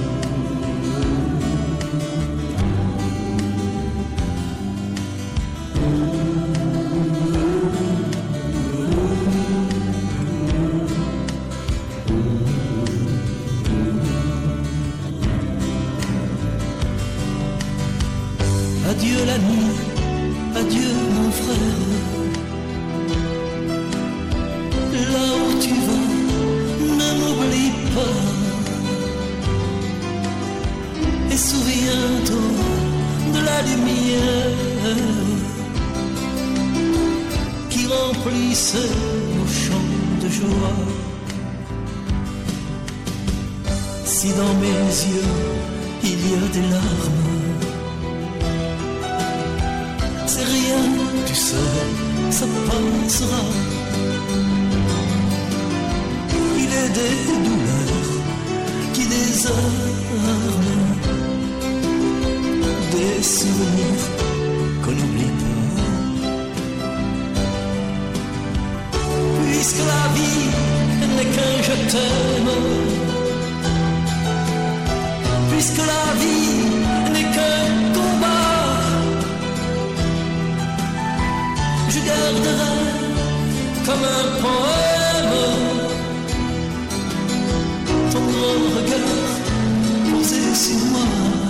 adieu l'ami, adieu mon frère. Là où tu vas, ne m'oublie pas. Et souviens-toi de la lumière qui remplit remplissait nos chants de joie. Si dans mes yeux il y a des larmes, c'est rien, tu sais, ça passera. Il est des douleurs qui désarment, des souvenirs qu'on n'oublie pas. Puisque la vie n'est qu'un je t'aime, puisque la vie n'est qu'un combat, je garderai comme un poème ton grand regard posé sur moi.